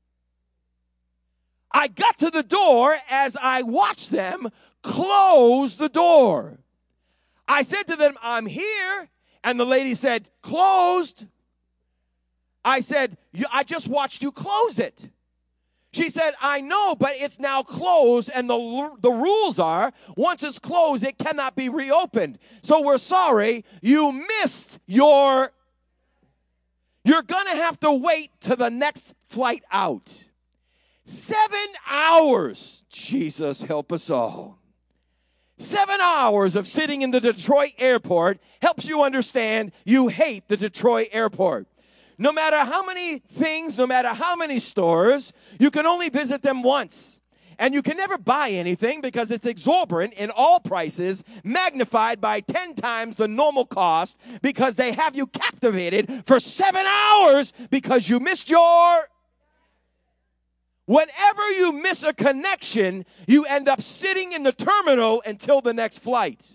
I got to the door as I watched them close the door. I said to them, I'm here. And the lady said, closed. I said, I just watched you close it. She said, I know, but it's now closed, and the, the rules are, once it's closed, it cannot be reopened. So we're sorry, you missed your, you're going to have to wait to the next flight out. Seven hours. Jesus, help us all. Seven hours of sitting in the Detroit airport helps you understand you hate the Detroit airport. No matter how many things, no matter how many stores, you can only visit them once. And you can never buy anything because it's exorbitant in all prices, magnified by ten times the normal cost because they have you captivated for seven hours because you missed your... Whenever you miss a connection, you end up sitting in the terminal until the next flight.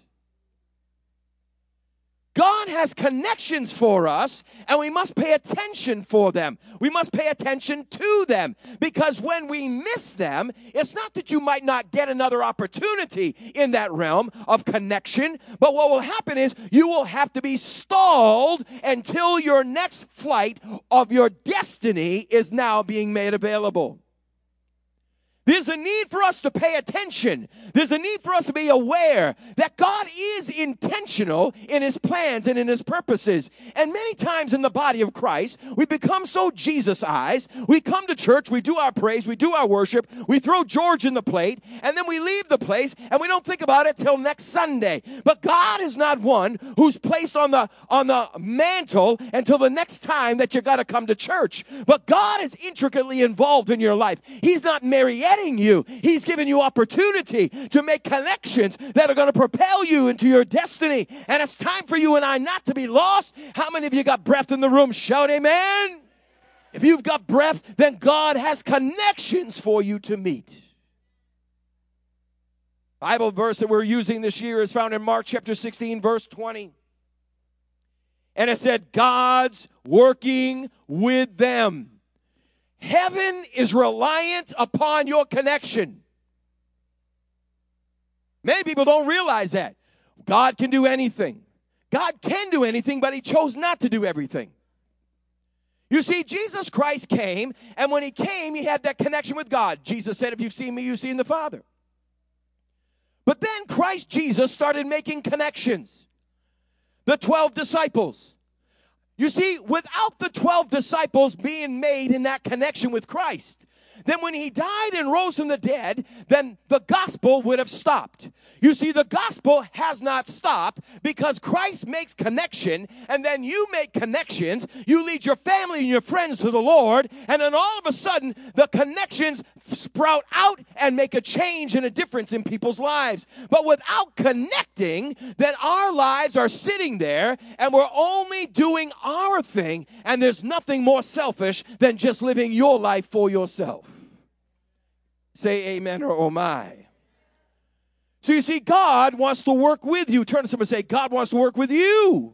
God has connections for us, and we must pay attention for them. We must pay attention to them, because when we miss them, it's not that you might not get another opportunity in that realm of connection, but what will happen is you will have to be stalled until your next flight of your destiny is now being made available. There's a need for us to pay attention. There's a need for us to be aware that God is intentional in his plans and in his purposes. And many times in the body of Christ, we become so Jesus-ized. We come to church, we do our praise, we do our worship, we throw George in the plate, and then we leave the place, and we don't think about it till next Sunday. But God is not one who's placed on the, on the mantle until the next time that you got to come to church. But God is intricately involved in your life. He's not marionetting you. He's given you opportunity to make connections that are going to propel you into your destiny. And it's time for you and I not to be lost. How many of you got breath in the room? Shout amen. If you've got breath, then God has connections for you to meet. Bible verse that we're using this year is found in Mark chapter sixteen, verse twenty. And it said, God's working with them. Heaven is reliant upon your connection. Many people don't realize that. God can do anything. God can do anything, but he chose not to do everything. You see, Jesus Christ came, and when he came, he had that connection with God. Jesus said, if you've seen me, you've seen the Father. But then Christ Jesus started making connections. The twelve disciples. You see, without the twelve disciples being made in that connection with Christ, then when he died and rose from the dead, then the gospel would have stopped. You see, the gospel has not stopped because Christ makes connection, and then you make connections. You lead your family and your friends to the Lord, and then all of a sudden, the connections sprout out and make a change and a difference in people's lives. But without connecting, then our lives are sitting there, and we're only doing our thing, and there's nothing more selfish than just living your life for yourself. Say amen or oh my. So you see, God wants to work with you. Turn to someone and say, God wants to work with you.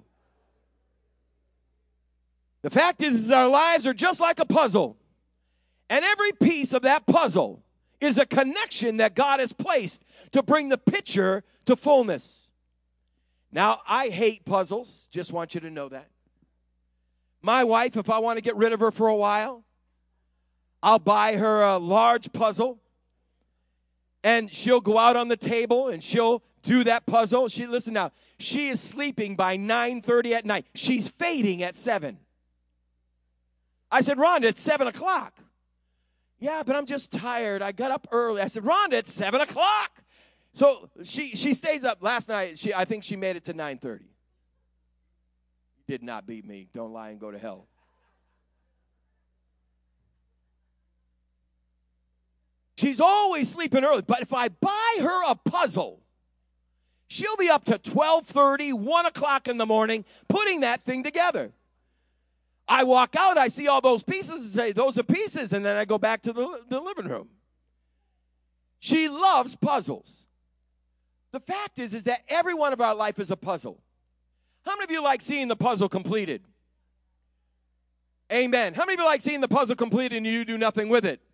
The fact is, is our lives are just like a puzzle. And every piece of that puzzle is a connection that God has placed to bring the picture to fullness. Now, I hate puzzles. Just want you to know that. My wife, if I want to get rid of her for a while, I'll buy her a large puzzle. And she'll go out on the table and she'll do that puzzle. She listen now, she is sleeping by nine thirty at night. She's fading at seven. I said, Rhonda, it's seven o'clock. Yeah, but I'm just tired. I got up early. I said, Rhonda, it's seven o'clock. So she she stays up. Last night, she I think she made it to nine thirty. Did not beat me. Don't lie and go to hell. She's always sleeping early, but if I buy her a puzzle, she'll be up to twelve thirty, one o'clock in the morning putting that thing together. I walk out, I see all those pieces and say, those are pieces, and then I go back to the, the living room. She loves puzzles. The fact is, is that every one of our life is a puzzle. How many of you like seeing the puzzle completed? Amen. How many of you like seeing the puzzle completed and you do nothing with it?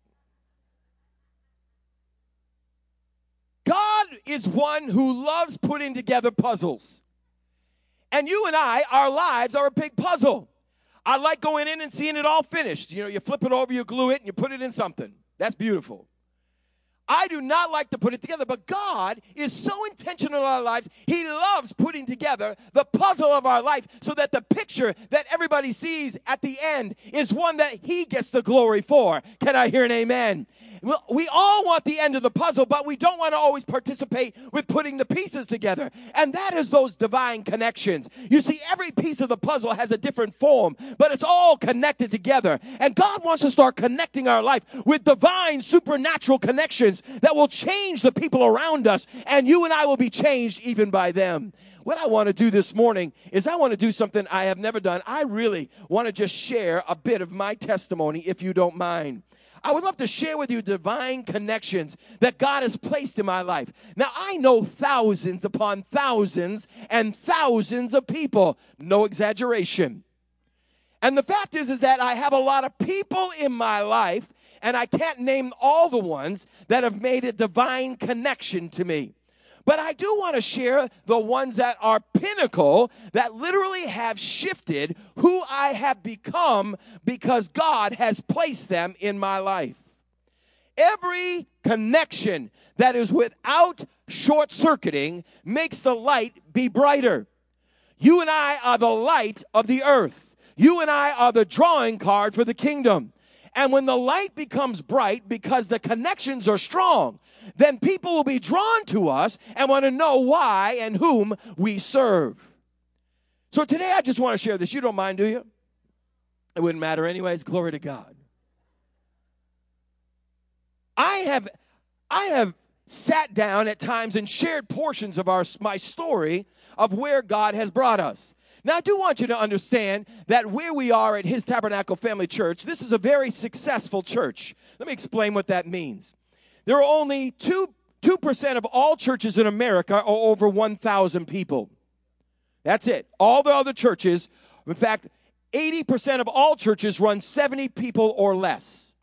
God is one who loves putting together puzzles. And you and I, our lives are a big puzzle. I like going in and seeing it all finished. You know, you flip it over, you glue it, and you put it in something. That's beautiful. I do not like to put it together, but God is so intentional in our lives. He loves putting together the puzzle of our life so that the picture that everybody sees at the end is one that he gets the glory for. Can I hear an amen? Well, we all want the end of the puzzle, but we don't want to always participate with putting the pieces together. And that is those divine connections. You see, every piece of the puzzle has a different form, but it's all connected together. And God wants to start connecting our life with divine, supernatural connections that will change the people around us, and you and I will be changed even by them. What I want to do this morning is I want to do something I have never done. I really want to just share a bit of my testimony, if you don't mind. I would love to share with you divine connections that God has placed in my life. Now, I know thousands upon thousands and thousands of people. No exaggeration. And the fact is, is that I have a lot of people in my life, and I can't name all the ones that have made a divine connection to me. But I do want to share the ones that are pinnacle, that literally have shifted who I have become because God has placed them in my life. Every connection that is without short-circuiting makes the light be brighter. You and I are the light of the earth. You and I are the drawing card for the kingdom. And when the light becomes bright because the connections are strong, then people will be drawn to us and want to know why and whom we serve. So today I just want to share this. You don't mind, do you? It wouldn't matter anyways. Glory to God. I have, I have sat down at times and shared portions of our, my story of where God has brought us. Now, I do want you to understand that where we are at His Tabernacle Family Church, this is a very successful church. Let me explain what that means. There are only two, two percent of all churches in America are over one thousand people. That's it. All the other churches, in fact, eighty percent of all churches run seventy people or less.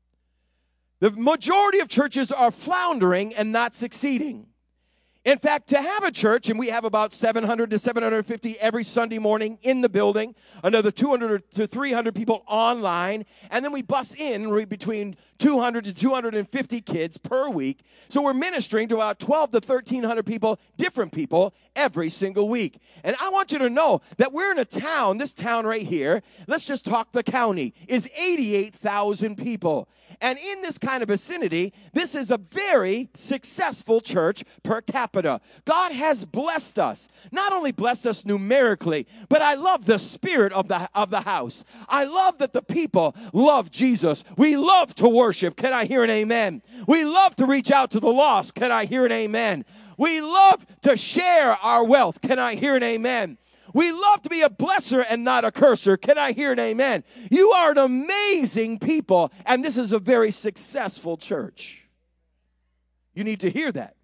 The majority of churches are floundering and not succeeding. In fact, to have a church, and we have about seven hundred to seven hundred fifty every Sunday morning in the building, another two hundred to three hundred people online, and then we bus in between two hundred to two hundred fifty kids per week. So we're ministering to about twelve to thirteen hundred people, different people, every single week. And I want you to know that we're in a town, this town right here, let's just talk the county, is eighty-eight thousand people. And in this kind of vicinity, this is a very successful church per capita. God has blessed us. Not only blessed us numerically, but I love the spirit of the, of the house. I love that the people love Jesus. We love to worship. Can I hear an amen? We love to reach out to the lost. Can I hear an amen? We love to share our wealth. Can I hear an amen? We love to be a blesser and not a curser. Can I hear an amen? You are an amazing people, and this is a very successful church. You need to hear that.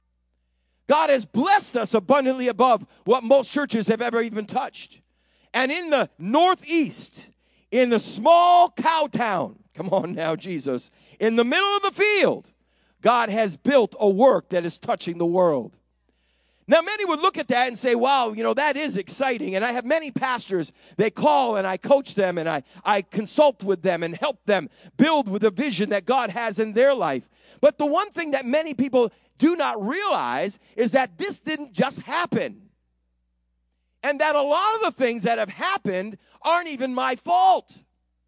God has blessed us abundantly above what most churches have ever even touched. And in the Northeast, in the small cow town, come on now, Jesus, in the middle of the field, God has built a work that is touching the world. Now, many would look at that and say, wow, you know, that is exciting. And I have many pastors, they call and I coach them and I, I consult with them and help them build with the vision that God has in their life. But the one thing that many people do not realize is that this didn't just happen. And that a lot of the things that have happened aren't even my fault.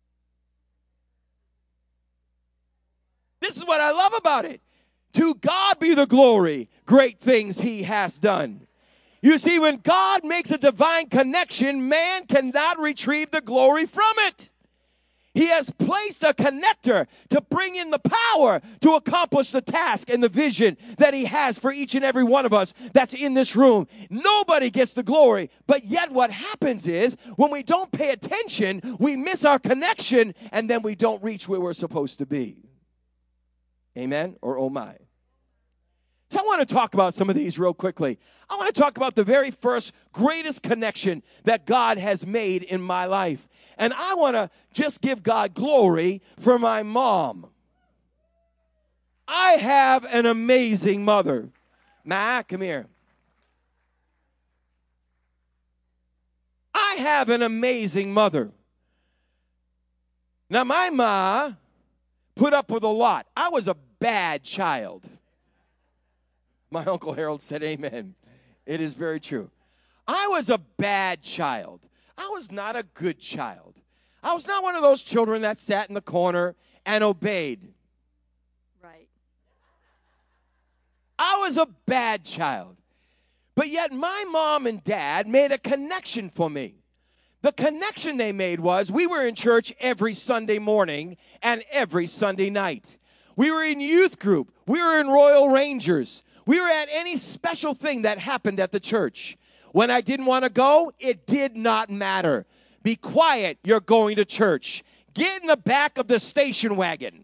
This is what I love about it. To God be the glory, great things He has done. You see, when God makes a divine connection, man cannot retrieve the glory from it. He has placed a connector to bring in the power to accomplish the task and the vision that He has for each and every one of us that's in this room. Nobody gets the glory, but yet what happens is when we don't pay attention, we miss our connection, and then we don't reach where we're supposed to be. Amen or oh my. So I want to talk about some of these real quickly. I want to talk about the very first greatest connection that God has made in my life. And I want to just give God glory for my mom. I have an amazing mother. Ma, come here. I have an amazing mother. Now, my ma put up with a lot. I was a bad child. My Uncle Harold said amen. It is very true. I was a bad child. I was not a good child. I was not one of those children that sat in the corner and obeyed. Right. I was a bad child. But yet my mom and dad made a connection for me. The connection they made was we were in church every Sunday morning and every Sunday night. We were in youth group. We were in Royal Rangers. We were at any special thing that happened at the church. When I didn't want to go, it did not matter. Be quiet, you're going to church. Get in the back of the station wagon.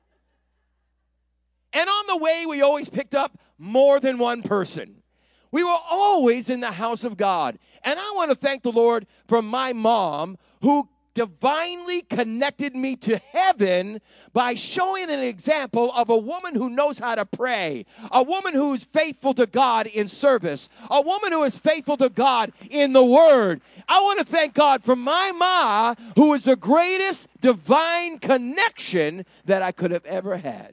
And on the way, we always picked up more than one person. We were always in the house of God. And I want to thank the Lord for my mom who divinely connected me to heaven by showing an example of a woman who knows how to pray, a woman who is faithful to God in service, a woman who is faithful to God in the Word. I want to thank God for my ma, who is the greatest divine connection that I could have ever had.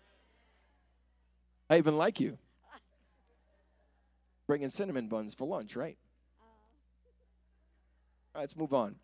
I even like you. Bringing cinnamon buns for lunch, right? All right, let's move on.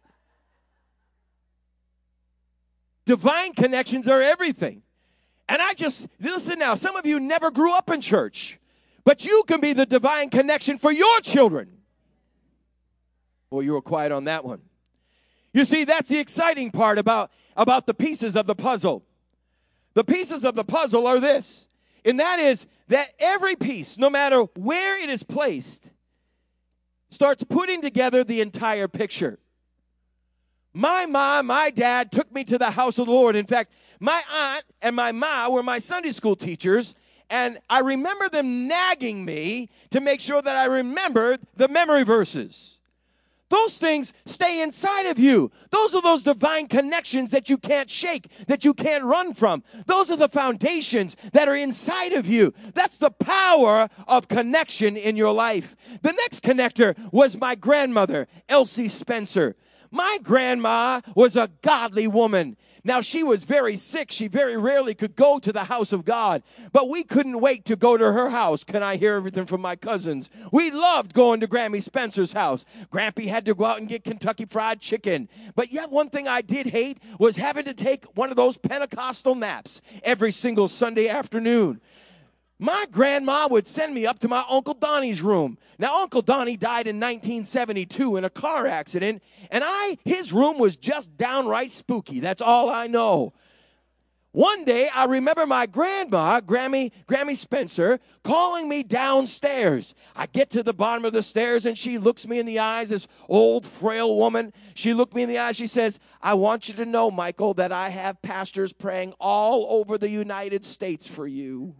Divine connections are everything. And I just, listen now, some of you never grew up in church, but you can be the divine connection for your children. Well, you were quiet on that one. You see, that's the exciting part about, about the pieces of the puzzle. The pieces of the puzzle are this, and that is that every piece, no matter where it is placed, starts putting together the entire picture. My mom, my dad took me to the house of the Lord. In fact, my aunt and my ma were my Sunday school teachers, and I remember them nagging me to make sure that I remembered the memory verses. Those things stay inside of you. Those are those divine connections that you can't shake, that you can't run from. Those are the foundations that are inside of you. That's the power of connection in your life. The next connector was my grandmother, Elsie Spencer. My grandma was a godly woman. Now, she was very sick. She very rarely could go to the house of God. But we couldn't wait to go to her house. Can I hear everything from my cousins? We loved going to Grammy Spencer's house. Grampy had to go out and get Kentucky Fried Chicken. But yet one thing I did hate was having to take one of those Pentecostal naps every single Sunday afternoon. My grandma would send me up to my Uncle Donnie's room. Now, Uncle Donnie died in nineteen seventy-two in a car accident, and I, his room was just downright spooky. That's all I know. One day, I remember my grandma, Grammy, Grammy Spencer, calling me downstairs. I get to the bottom of the stairs, and she looks me in the eyes, this old, frail woman. She looked me in the eyes. She says, I want you to know, Michael, that I have pastors praying all over the United States for you.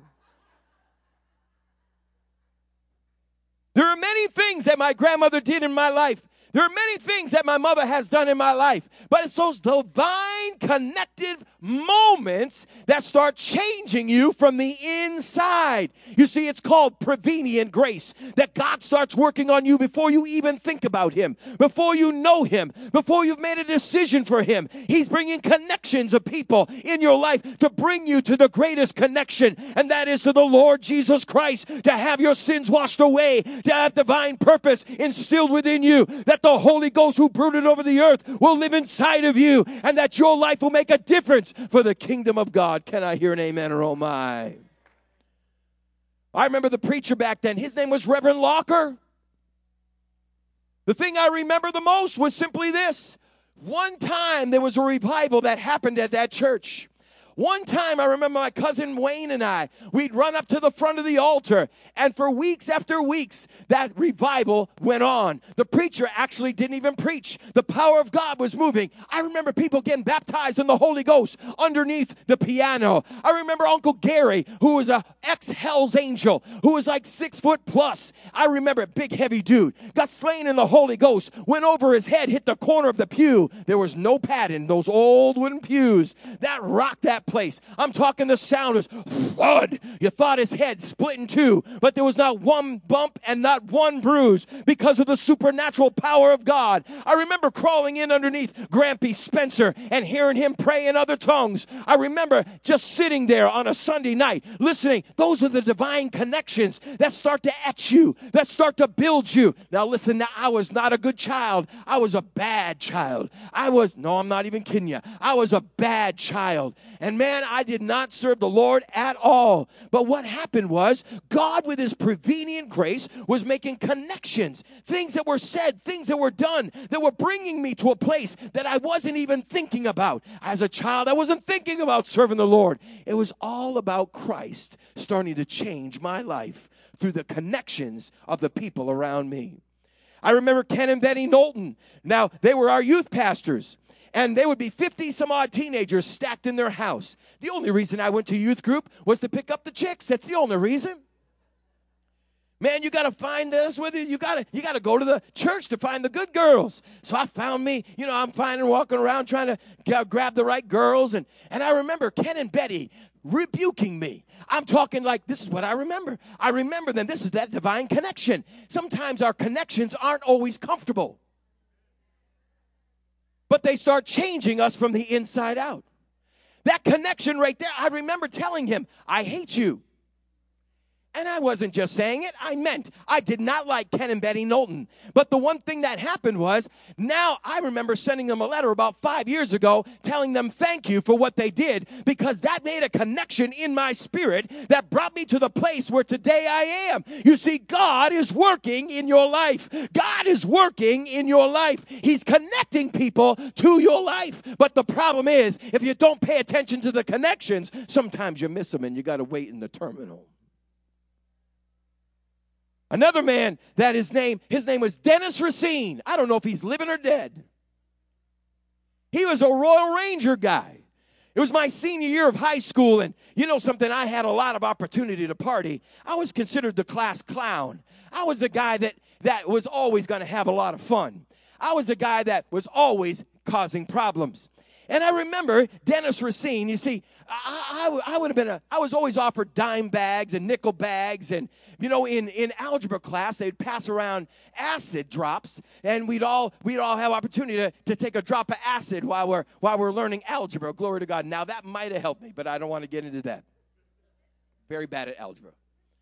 There are many things that my grandmother did in my life. There are many things that my mother has done in my life, but it's those divine connected moments that start changing you from the inside. You see, it's called prevenient grace, that God starts working on you before you even think about Him, before you know Him, before you've made a decision for Him. He's bringing connections of people in your life to bring you to the greatest connection, and that is to the Lord Jesus Christ, to have your sins washed away, to have divine purpose instilled within you, that the Holy Ghost who brooded over the earth will live inside of you, and that your life will make a difference for the kingdom of God. Can I hear an amen or oh my? I remember the preacher back then. His name was Reverend Locker. The thing I remember the most was simply this. One time there was a revival that happened at that church. One time I remember my cousin Wayne and I, we'd run up to the front of the altar, and for weeks after weeks, that revival went on. The preacher actually didn't even preach. The power of God was moving. I remember people getting baptized in the Holy Ghost underneath the piano. I remember Uncle Gary, who was a ex-Hell's Angel, who was like six foot plus. I remember a big heavy dude, got slain in the Holy Ghost, went over his head, hit the corner of the pew. There was no pad in those old wooden pews. That rocked that that place. I'm talking the sound was thud. You thought his head split in two, but there was not one bump and not one bruise because of the supernatural power of God. I remember crawling in underneath Grampy Spencer and hearing him pray in other tongues. I remember just sitting there on a Sunday night listening. Those are the divine connections that start to etch you, that start to build you. Now listen, now I was not a good child. I was a bad child. I was, no, I'm not even kidding you. I was a bad child. And man, I did not serve the Lord at all. But what happened was God, with his prevenient grace, was making connections, things that were said, things that were done, that were bringing me to a place that I wasn't even thinking about. As a child, I wasn't thinking about serving the Lord. It was all about Christ starting to change my life through the connections of the people around me. I remember Ken and Betty Knowlton. Now, they were our youth pastors, and they would be fifty some odd teenagers stacked in their house. The only reason I went to youth group was to pick up the chicks. That's the only reason. Man, you got to find this with you. You got to you got to go to the church to find the good girls. So I found me, you know, I'm finding walking around trying to g- grab the right girls. And, and I remember Ken and Betty rebuking me. I'm talking like, this is what I remember. I remember them. This is that divine connection. Sometimes our connections aren't always comfortable, but they start changing us from the inside out. That connection right there, I remember telling him, I hate you. And I wasn't just saying it, I meant I did not like Ken and Betty Knowlton. But the one thing that happened was, now I remember sending them a letter about five years ago telling them thank you for what they did, because that made a connection in my spirit that brought me to the place where today I am. You see, God is working in your life. God is working in your life. He's connecting people to your life. But the problem is, if you don't pay attention to the connections, sometimes you miss them and you got to wait in the terminal. Another man that his name, his name was Dennis Racine. I don't know if he's living or dead. He was a Royal Ranger guy. It was my senior year of high school, and you know something, I had a lot of opportunity to party. I was considered the class clown. I was the guy that, that was always going to have a lot of fun. I was the guy that was always causing problems. And I remember Dennis Racine, you see, I, I, I would have been a, I was always offered dime bags and nickel bags. And, you know, in, in algebra class, they'd pass around acid drops. And we'd all, we'd all have opportunity to, to take a drop of acid while we're, while we're learning algebra. Glory to God. Now, that might have helped me, but I don't want to get into that. Very bad at algebra.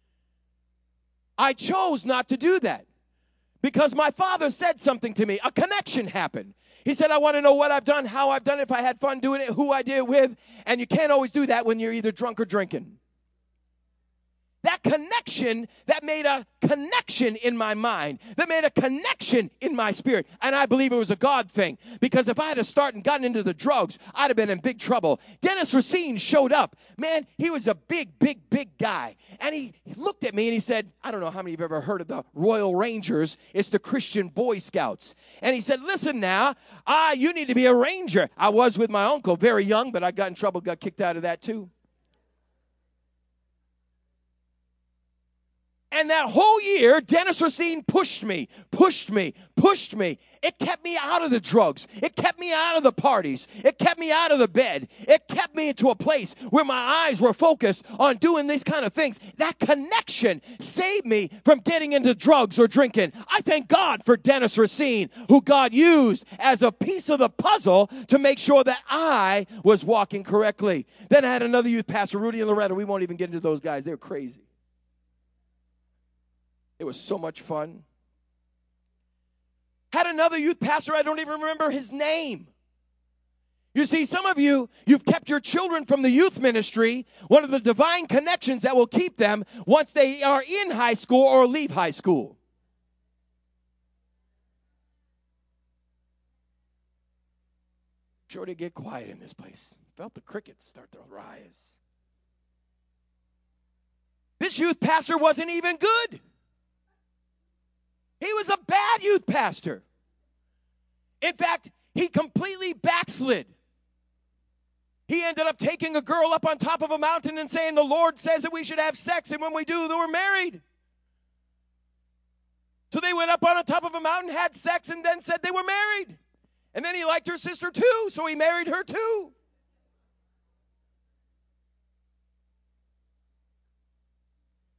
I chose not to do that because my father said something to me. A connection happened. He said, I want to know what I've done, how I've done it, if I had fun doing it, who I did it with. And you can't always do that when you're either drunk or drinking. That connection, that made a connection in my mind, that made a connection in my spirit. And I believe it was a God thing. Because if I had started and gotten into the drugs, I'd have been in big trouble. Dennis Racine showed up. Man, he was a big, big, big guy. And he looked at me and he said, I don't know how many of you have ever heard of the Royal Rangers. It's the Christian Boy Scouts. And he said, listen now, ah, you need to be a ranger. I was with my uncle, very young, but I got in trouble, got kicked out of that too. And that whole year, Dennis Racine pushed me, pushed me, pushed me. It kept me out of the drugs. It kept me out of the parties. It kept me out of the bed. It kept me into a place where my eyes were focused on doing these kind of things. That connection saved me from getting into drugs or drinking. I thank God for Dennis Racine, who God used as a piece of the puzzle to make sure that I was walking correctly. Then I had another youth pastor, Rudy and Loretta. We won't even get into those guys. They were crazy. It was so much fun. Had another youth pastor, I don't even remember his name. You see, some of you, you've kept your children from the youth ministry, one of the divine connections that will keep them once they are in high school or leave high school. Sure to get quiet in this place. Felt the crickets start to rise. This youth pastor wasn't even good. He was a bad youth pastor. In fact, he completely backslid. He ended up taking a girl up on top of a mountain and saying, the Lord says that we should have sex, and when we do, that we're married. So they went up on the top of a mountain, had sex, and then said they were married. And then he liked her sister too, so he married her too.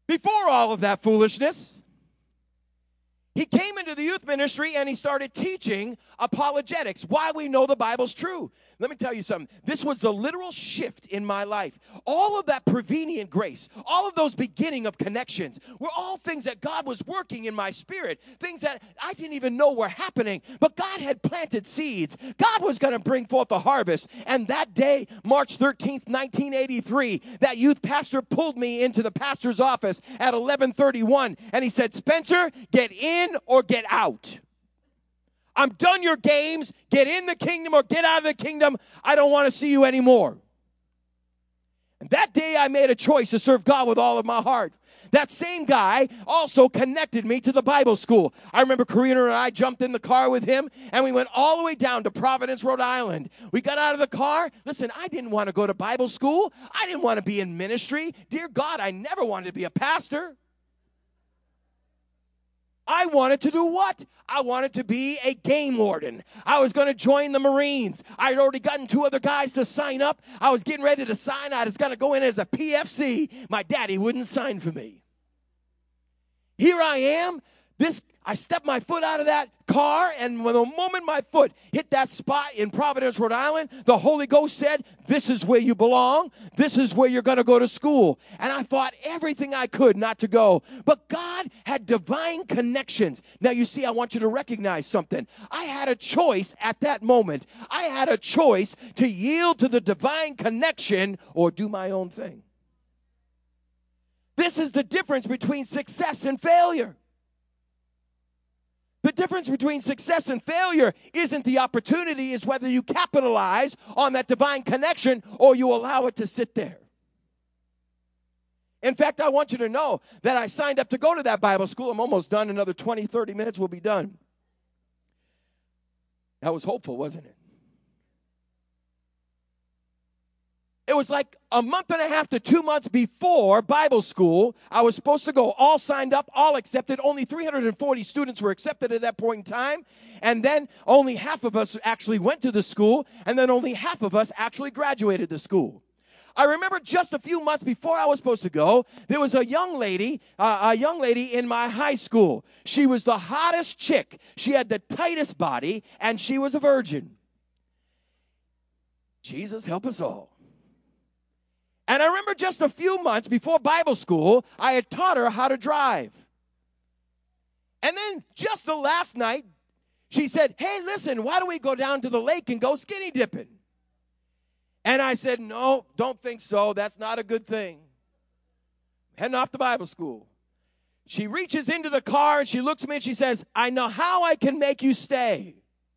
Before all of that foolishness, he came into the youth ministry and he started teaching apologetics, why we know the Bible's true. Let me tell you something. This was the literal shift in my life. All of that prevenient grace, all of those beginning of connections were all things that God was working in my spirit, things that I didn't even know were happening, but God had planted seeds. God was going to bring forth a harvest. And that day, March thirteenth, nineteen eighty-three, that youth pastor pulled me into the pastor's office at eleven thirty-one, and he said, Spencer, get in or get out. I'm done your games. Get in the kingdom or get out of the kingdom. I don't want to see you anymore. And that day I made a choice to serve God with all of my heart. That same guy also connected me to the Bible school. I remember Karina and I jumped in the car with him, and we went all the way down to Providence, Rhode Island. We got out of the car. Listen, I didn't want to go to Bible school. I didn't want to be in ministry. Dear God, I never wanted to be a pastor. I wanted to do what? I wanted to be a game warden. I was going to join the Marines. I had already gotten two other guys to sign up. I was getting ready to sign. I was going to go in as a P F C. My daddy wouldn't sign for me. Here I am. This I stepped my foot out of that car, and when the moment my foot hit that spot in Providence, Rhode Island, the Holy Ghost said, this is where you belong. This is where you're going to go to school. And I fought everything I could not to go. But God had divine connections. Now, you see, I want you to recognize something. I had a choice at that moment. I had a choice to yield to the divine connection or do my own thing. This is the difference between success and failure. The difference between success and failure isn't the opportunity, is whether you capitalize on that divine connection or you allow it to sit there. In fact, I want you to know that I signed up to go to that Bible school. I'm almost done. Another twenty, thirty minutes, we'll be done. That was hopeful, wasn't it? It was like a month and a half to two months before Bible school. I was supposed to go, all signed up, all accepted. Only three hundred forty students were accepted at that point in time. And then only half of us actually went to the school. And then only half of us actually graduated the school. I remember just a few months before I was supposed to go, there was a young lady, uh, a young lady in my high school. She was the hottest chick. She had the tightest body, and she was a virgin. Jesus help us all. And I remember just a few months before Bible school, I had taught her how to drive. And then just the last night, she said, hey, listen, why don't we go down to the lake and go skinny dipping? And I said, no, don't think so. That's not a good thing. Heading off to Bible school. She reaches into the car and she looks at me and she says, I know how I can make you stay.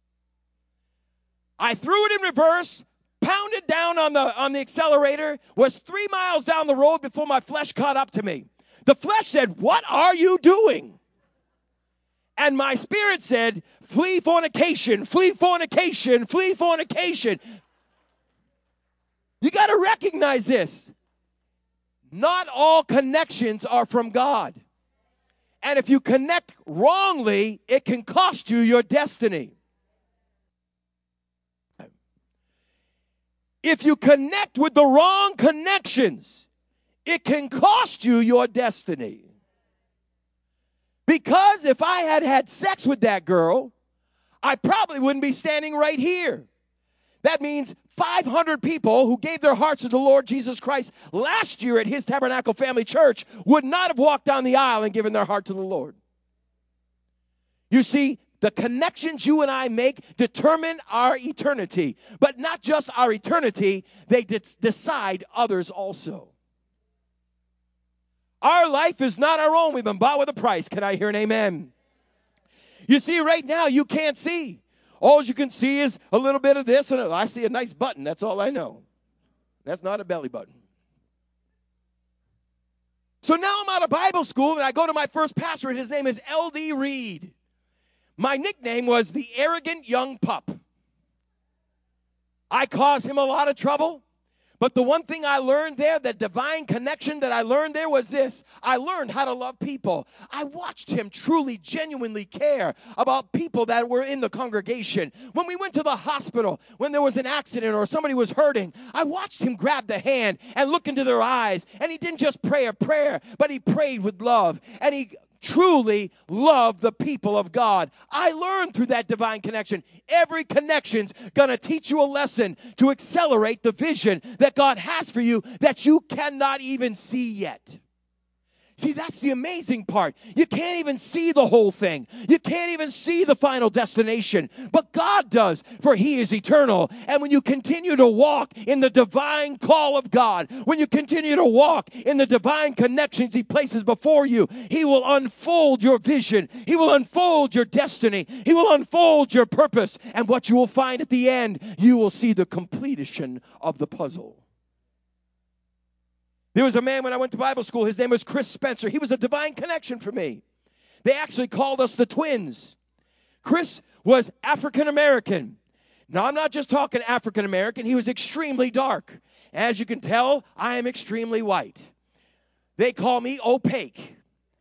I threw it in reverse, pounded down on the on the accelerator, was three miles down the road before my flesh caught up to me. The flesh said, what are you doing? And my spirit said, flee fornication, flee fornication, flee fornication. You got to recognize this. Not all connections are from God. And if you connect wrongly, it can cost you your destiny. If you connect with the wrong connections, it can cost you your destiny. Because if I had had sex with that girl, I probably wouldn't be standing right here. That means five hundred people who gave their hearts to the Lord Jesus Christ last year at His Tabernacle Family Church would not have walked down the aisle and given their heart to the Lord. You see, the connections you and I make determine our eternity. But not just our eternity, they de- decide others also. Our life is not our own. We've been bought with a price. Can I hear an amen? You see, right now, you can't see. All you can see is a little bit of this, and I see a nice button. That's all I know. That's not a belly button. So now I'm out of Bible school, and I go to my first pastor, and his name is L D Reed. My nickname was the arrogant young pup. I caused him a lot of trouble, But the one thing I learned there, that divine connection that I learned there was this. I learned how to love people. I watched him truly, genuinely care about people that were in the congregation. When we went to the hospital, when there was an accident or somebody was hurting, I watched him grab the hand and look into their eyes. And he didn't just pray a prayer, but he prayed with love. And he truly love the people of God. I learned through that divine connection. Every connection's going to teach you a lesson to accelerate the vision that God has for you that you cannot even see yet. See, that's the amazing part. You can't even see the whole thing. You can't even see the final destination. But God does, for he is eternal. And when you continue to walk in the divine call of God, when you continue to walk in the divine connections he places before you, he will unfold your vision. He will unfold your destiny. He will unfold your purpose. And what you will find at the end, you will see the completion of the puzzle. There was a man when I went to Bible school, his name was Chris Spencer. He was a divine connection for me. They actually called us the twins. Chris was African American. Now, I'm not just talking African American. He was extremely dark. As you can tell, I am extremely white. They call me opaque.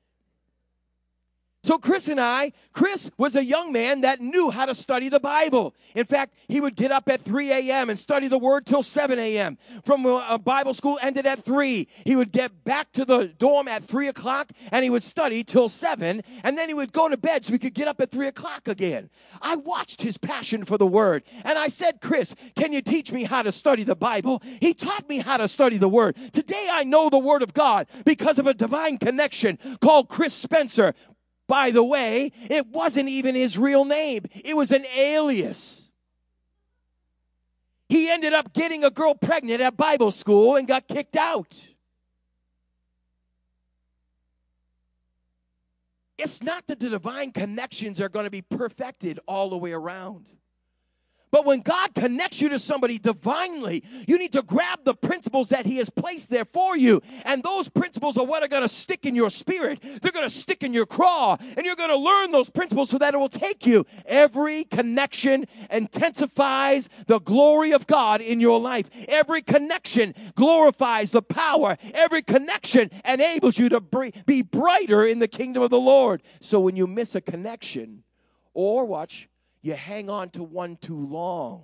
So Chris and I, Chris was a young man that knew how to study the Bible. In fact, he would get up at three a.m. and study the Word till seven a.m. From a Bible school ended at three. He would get back to the dorm at three o'clock, and he would study till seven, and then he would go to bed so he could get up at three o'clock again. I watched his passion for the Word, and I said, Chris, can you teach me how to study the Bible? He taught me how to study the Word. Today I know the Word of God because of a divine connection called Chris Spencer. By the way, it wasn't even his real name. It was an alias. He ended up getting a girl pregnant at Bible school and got kicked out. It's not that the divine connections are going to be perfected all the way around. But when God connects you to somebody divinely, you need to grab the principles that he has placed there for you. And those principles are what are going to stick in your spirit. They're going to stick in your craw. And you're going to learn those principles so that it will take you. Every connection intensifies the glory of God in your life. Every connection glorifies the power. Every connection enables you to be brighter in the kingdom of the Lord. So when you miss a connection, or watch, you hang on to one too long,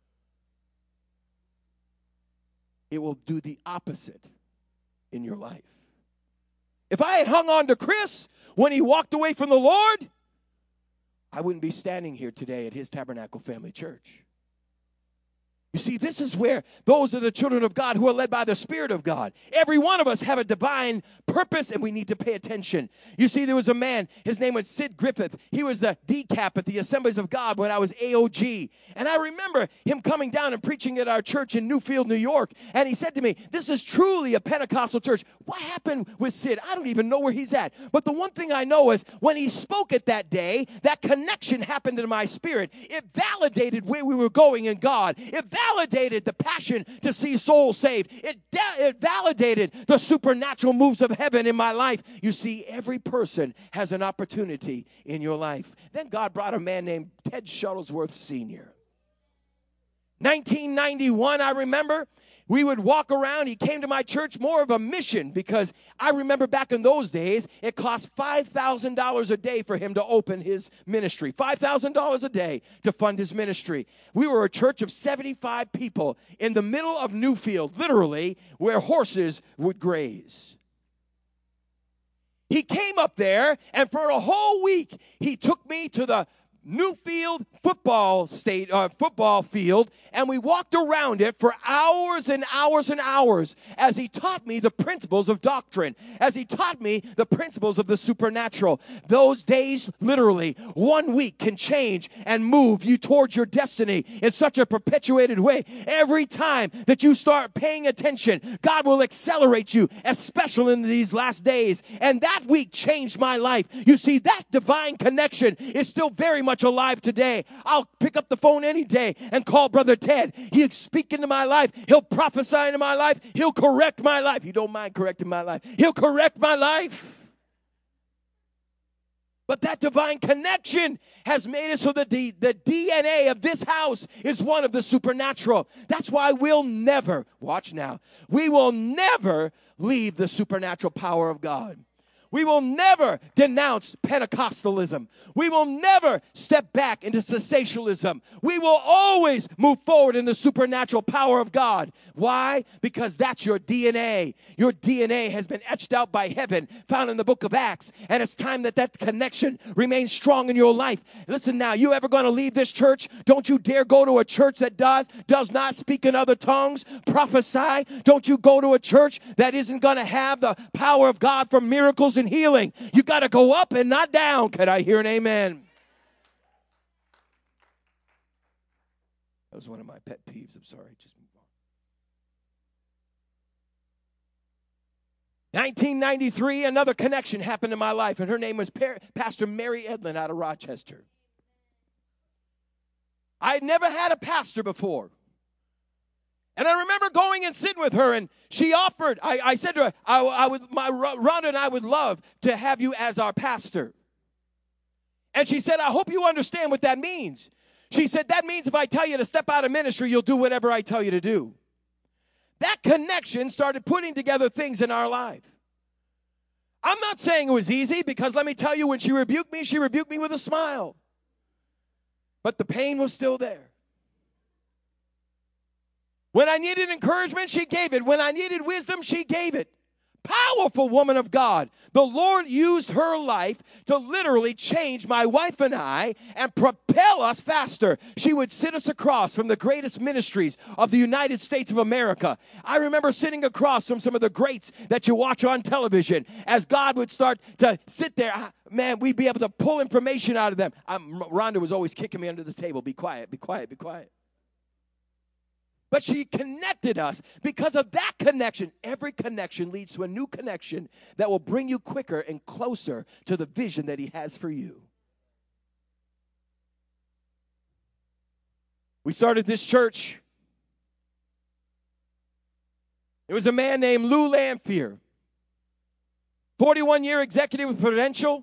it will do the opposite in your life. If I had hung on to Chris when he walked away from the Lord, I wouldn't be standing here today at his Tabernacle Family Church. You see, this is where those are the children of God who are led by the Spirit of God. Every one of us have a divine purpose, and we need to pay attention. You see, there was a man, his name was Sid Griffith. He was the decap at the Assemblies of God when I was A O G. And I remember him coming down and preaching at our church in Newfield, New York. And he said to me, this is truly a Pentecostal church. What happened with Sid? I don't even know where he's at. But the one thing I know is when he spoke it that day, that connection happened in my spirit. It validated where we were going in God. It validated the passion to see souls saved. It, de- it validated the supernatural moves of heaven in my life. You see, every person has an opportunity in your life. Then God brought a man named Ted Shuttlesworth Senior nineteen ninety-one, I remember. We would walk around. He came to my church more of a mission because I remember back in those days, it cost five thousand dollars a day for him to open his ministry. five thousand dollars a day to fund his ministry. We were a church of seventy-five people in the middle of Newfield, literally, where horses would graze. He came up there, and for a whole week, he took me to the Newfield football state uh, football field, and we walked around it for hours and hours and hours as he taught me the principles of doctrine, as he taught me the principles of the supernatural. Those days, literally, one week can change and move you towards your destiny in such a perpetuated way. Every time that you start paying attention, God will accelerate you, especially in these last days. And that week changed my life. You see, that divine connection is still very much alive today. I'll pick up the phone any day and call Brother Ted. He'll speak into my life. He'll prophesy into my life. He'll correct my life. You don't mind correcting my life. He'll correct my life. But that divine connection has made it so that the, the D N A of this house is one of the supernatural. That's why we'll never, watch now, we will never leave the supernatural power of God. We will never denounce Pentecostalism. We will never step back into sensationalism. We will always move forward in the supernatural power of God. Why? Because that's your D N A. Your D N A has been etched out by heaven, found in the book of Acts. And it's time that that connection remains strong in your life. Listen now, you ever going to leave this church? Don't you dare go to a church that does, does not speak in other tongues, prophesy. Don't you go to a church that isn't going to have the power of God for miracles and healing. You got to go up and not down. Can I hear an amen? That was one of my pet peeves. I'm sorry. Just move on. nineteen ninety-three, another connection happened in my life, and her name was pa- Pastor Mary Edlin out of Rochester. I had never had a pastor before. And I remember going and sitting with her, and she offered, I, I said to her, I, I would, my Rhonda and I would love to have you as our pastor. And she said, I hope you understand what that means. She said, that means if I tell you to step out of ministry, you'll do whatever I tell you to do. That connection started putting together things in our life. I'm not saying it was easy, because let me tell you, when she rebuked me, she rebuked me with a smile. But the pain was still there. When I needed encouragement, she gave it. When I needed wisdom, she gave it. Powerful woman of God. The Lord used her life to literally change my wife and I and propel us faster. She would sit us across from the greatest ministries of the United States of America. I remember sitting across from some of the greats that you watch on television. As God would start to sit there, man, we'd be able to pull information out of them. I'm, Rhonda was always kicking me under the table. Be quiet, be quiet, be quiet. But she connected us. Because of that connection, every connection leads to a new connection that will bring you quicker and closer to the vision that he has for you. We started this church. There was a man named Lou Lanphier, forty-one-year executive with Prudential.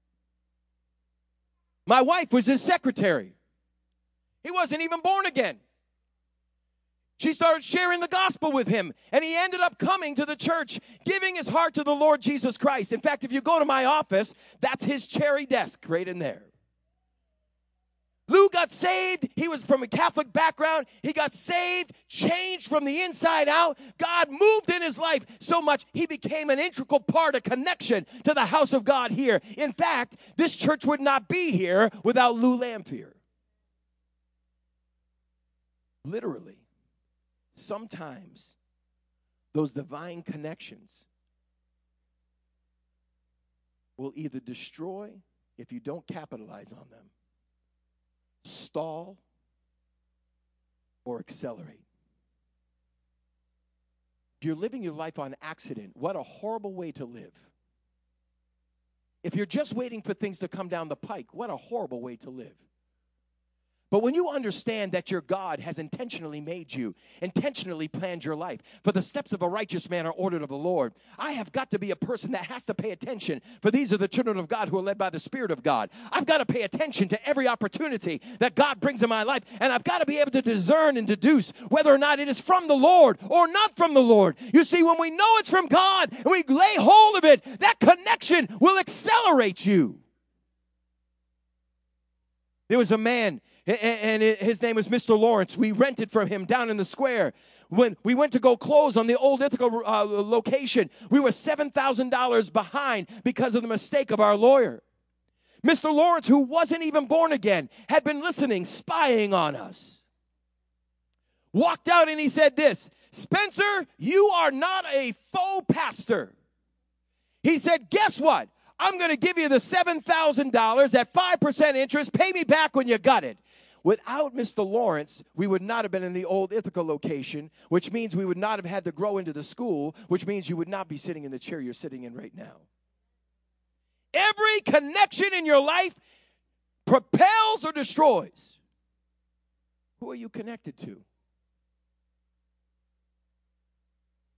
My wife was his secretary. He wasn't even born again. She started sharing the gospel with him, and he ended up coming to the church, giving his heart to the Lord Jesus Christ. In fact, if you go to my office, that's his cherry desk right in there. Lou got saved. He was from a Catholic background. He got saved, changed from the inside out. God moved in his life so much, he became an integral part, a connection to the house of God here. In fact, this church would not be here without Lou Lanphier. Literally. Sometimes those divine connections will either destroy if you don't capitalize on them, stall, or accelerate. If you're living your life on accident, what a horrible way to live. If you're just waiting for things to come down the pike, what a horrible way to live. But when you understand that your God has intentionally made you, intentionally planned your life, for the steps of a righteous man are ordered of the Lord, I have got to be a person that has to pay attention, for these are the children of God who are led by the Spirit of God. I've got to pay attention to every opportunity that God brings in my life, and I've got to be able to discern and deduce whether or not it is from the Lord or not from the Lord. You see, when we know it's from God and we lay hold of it, that connection will accelerate you. There was a man, and his name was Mister Lawrence. We rented from him down in the square. When we went to go close on the old Ithaca uh, location, we were seven thousand dollars behind because of the mistake of our lawyer. Mister Lawrence, who wasn't even born again, had been listening, spying on us. Walked out and he said this, Spencer, you are not a faux pastor. He said, guess what? I'm going to give you the seven thousand dollars at five percent interest. Pay me back when you got it. Without Mister Lawrence, we would not have been in the old Ithaca location, which means we would not have had to grow into the school, which means you would not be sitting in the chair you're sitting in right now. Every connection in your life propels or destroys. Who are you connected to?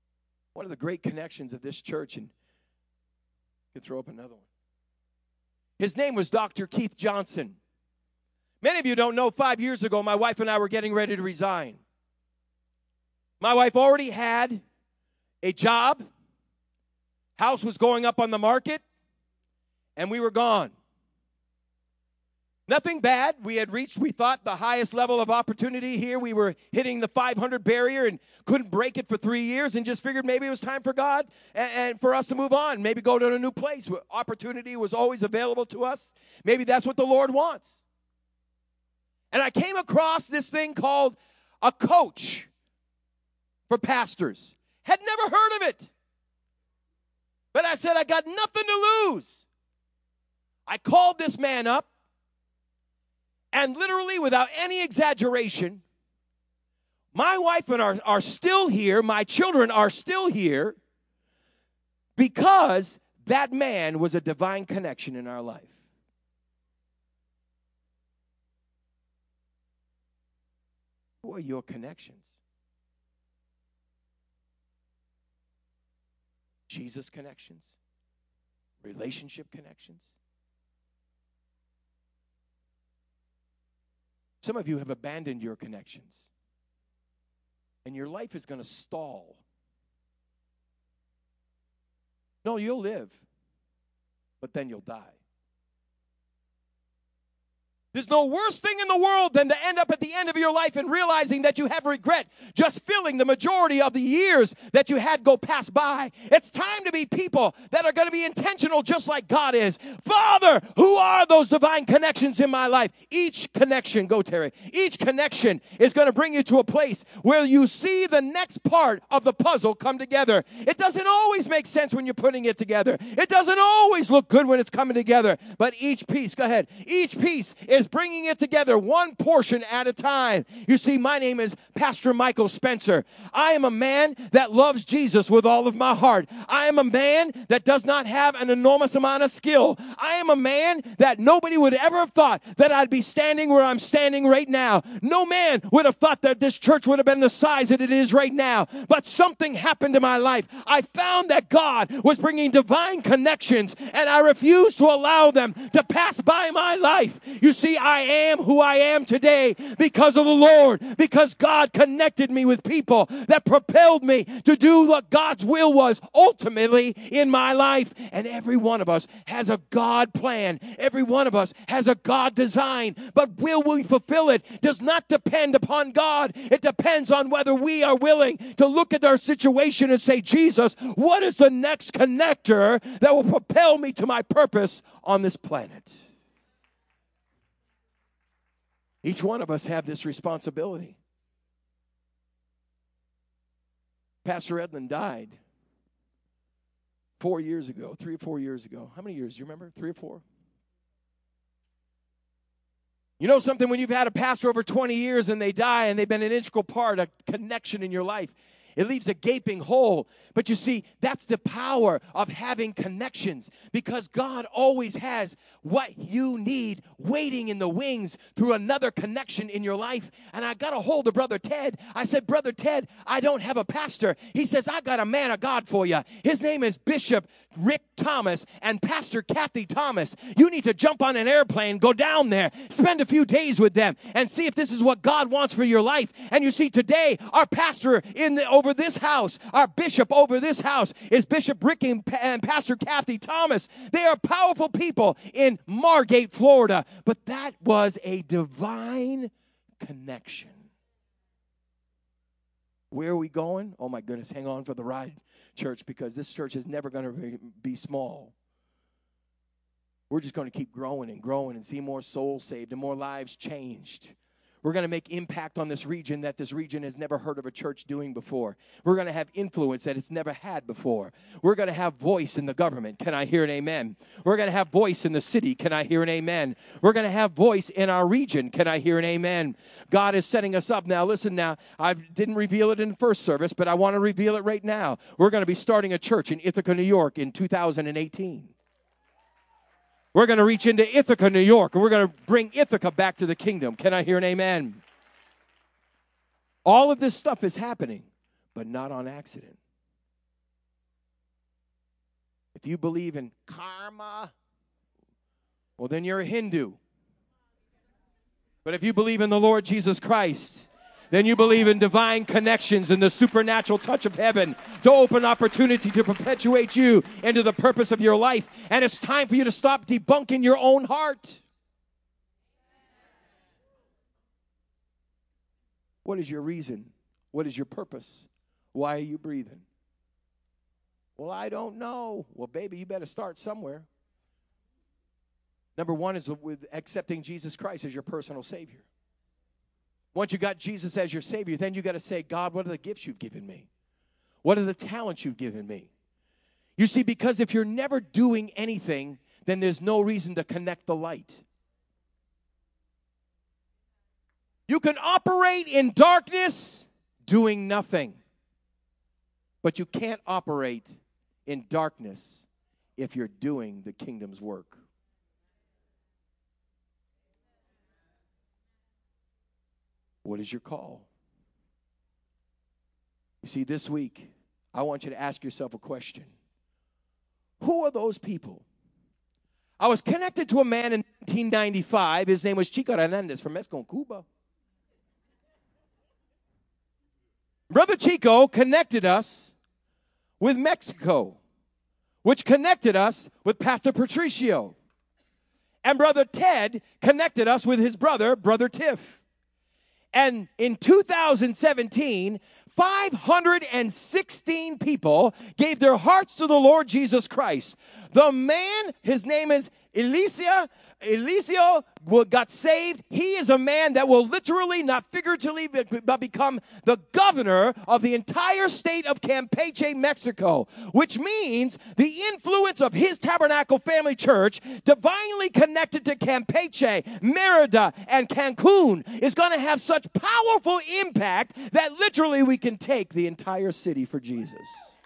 One of the great connections of this church, and you can throw up another one, His name was Doctor Keith Johnson. Many of you don't know, five years ago, my wife and I were getting ready to resign. My wife already had a job, house was going up on the market, and we were gone. Nothing bad. We had reached, we thought, the highest level of opportunity here. We were hitting the five hundred barrier and couldn't break it for three years and just figured maybe it was time for God and, and for us to move on, maybe go to a new place. Opportunity was always available to us. Maybe that's what the Lord wants. And I came across this thing called a coach for pastors. Had never heard of it. But I said, I got nothing to lose. I called this man up. And literally, without any exaggeration, my wife and I are, are still here. My children are still here because that man was a divine connection in our life. Who are your connections? Jesus connections? Relationship connections? Some of you have abandoned your connections, and your life is going to stall. No, you'll live, but then you'll die. There's no worse thing in the world than to end up at the end of your life and realizing that you have regret just filling the majority of the years that you had go pass by. It's time to be people that are going to be intentional just like God is. Father, who are those divine connections in my life? Each connection, go Terry, each connection is going to bring you to a place where you see the next part of the puzzle come together. It doesn't always make sense when you're putting it together. It doesn't always look good when it's coming together. But each piece, go ahead, each piece is bringing it together one portion at a time. You see, my name is Pastor Michael Spencer. I am a man that loves Jesus with all of my heart. I am a man that does not have an enormous amount of skill. I am a man that nobody would ever have thought that I'd be standing where I'm standing right now. No man would have thought that this church would have been the size that it is right now. But something happened in my life. I found that God was bringing divine connections, and I refused to allow them to pass by my life. You see, I am who I am today because of the Lord, because God connected me with people that propelled me to do what God's will was ultimately in my life. And every one of us has a God plan. Every one of us has a God design. But will we fulfill it does not depend upon God. It depends on whether we are willing to look at our situation and say, Jesus, what is the next connector that will propel me to my purpose on this planet? Each one of us have this responsibility. Pastor Edlin died four years ago, three or four years ago. How many years? Do you remember? Three or four? You know something? When you've had a pastor over twenty years and they die and they've been an integral part, a connection in your life, it leaves a gaping hole. But you see, that's the power of having connections, because God always has what you need waiting in the wings through another connection in your life. And I got a hold of Brother Ted. I said, Brother Ted, I don't have a pastor. He says, I got a man of God for you. His name is Bishop Rick Thomas and Pastor Kathy Thomas. You need to jump on an airplane, go down there, spend a few days with them, and see if this is what God wants for your life. And you see, today, our pastor in the over this house, our bishop over this house, is Bishop Rick and, and Pastor Kathy Thomas. They are powerful people in Margate, Florida. But that was a divine connection. Where are we going? Oh my goodness, hang on for the ride, church, because this church is never going to be small. We're just going to keep growing and growing and see more souls saved and more lives changed. We're going to make impact on this region that this region has never heard of a church doing before. We're going to have influence that it's never had before. We're going to have voice in the government. Can I hear an amen? We're going to have voice in the city. Can I hear an amen? We're going to have voice in our region. Can I hear an amen? God is setting us up. Now, listen now. I didn't reveal it in the first service, but I want to reveal it right now. We're going to be starting a church in Ithaca, New York in two thousand eighteen. We're going to reach into Ithaca, New York, and we're going to bring Ithaca back to the kingdom. Can I hear an amen? All of this stuff is happening, but not on accident. If you believe in karma, Well, then you're a Hindu. But if you believe in the Lord Jesus Christ, then you believe in divine connections and the supernatural touch of heaven to open opportunity to perpetuate you into the purpose of your life. And it's time for you to stop debunking your own heart. What is your reason? What is your purpose? Why are you breathing? Well, I don't know. Well, baby, you better start somewhere. Number one is with accepting Jesus Christ as your personal Savior. Once you got Jesus as your Savior, then you got to say, God, what are the gifts you've given me? What are the talents you've given me? You see, because if you're never doing anything, then there's no reason to connect the light. You can operate in darkness doing nothing. But you can't operate in darkness if you're doing the kingdom's work. What is your call? You see, this week, I want you to ask yourself a question. Who are those people? I was connected to a man in nineteen ninety-five. His name was Chico Hernandez from Mexico, Cuba. Brother Chico connected us with Mexico, which connected us with Pastor Patricio. And Brother Ted connected us with his brother, Brother Tiff. And in two thousand seventeen, five hundred sixteen people gave their hearts to the Lord Jesus Christ. The man, his name is Elicia, Elicio, got saved. He is a man that will literally, not figuratively, but become the governor of the entire state of Campeche, Mexico, which means the influence of his Tabernacle Family Church, divinely connected to Campeche, Merida, and Cancun, is going to have such powerful impact that literally we can take the entire city for Jesus.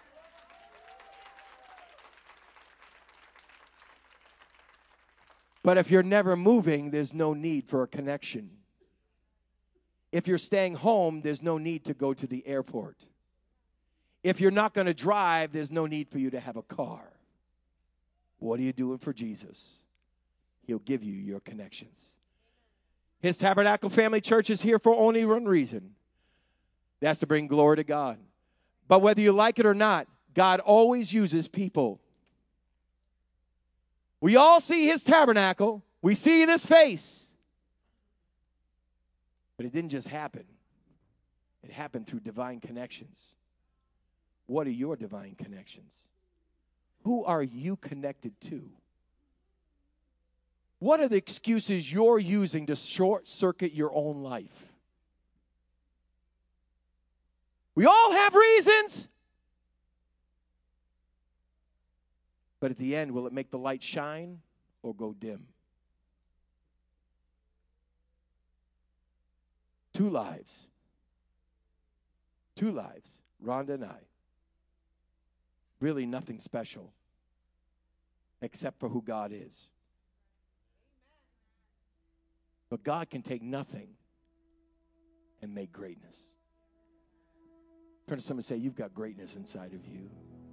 But if you're never moving, there's no need for a connection. If you're staying home, there's no need to go to the airport. If you're not going to drive, there's no need for you to have a car. What are you doing for Jesus? He'll give you your connections. His Tabernacle Family Church is here for only one reason. That's to bring glory to God. But whether you like it or not, God always uses people. We all see his tabernacle. We see this face. But it didn't just happen. It happened through divine connections. What are your divine connections? Who are you connected to? What are the excuses you're using to short-circuit your own life? We all have reasons. But at the end, will it make the light shine or go dim? Two lives. Two lives. Rhonda and I. Really nothing special except for who God is. But God can take nothing and make greatness. Turn to someone and say, you've got greatness inside of you.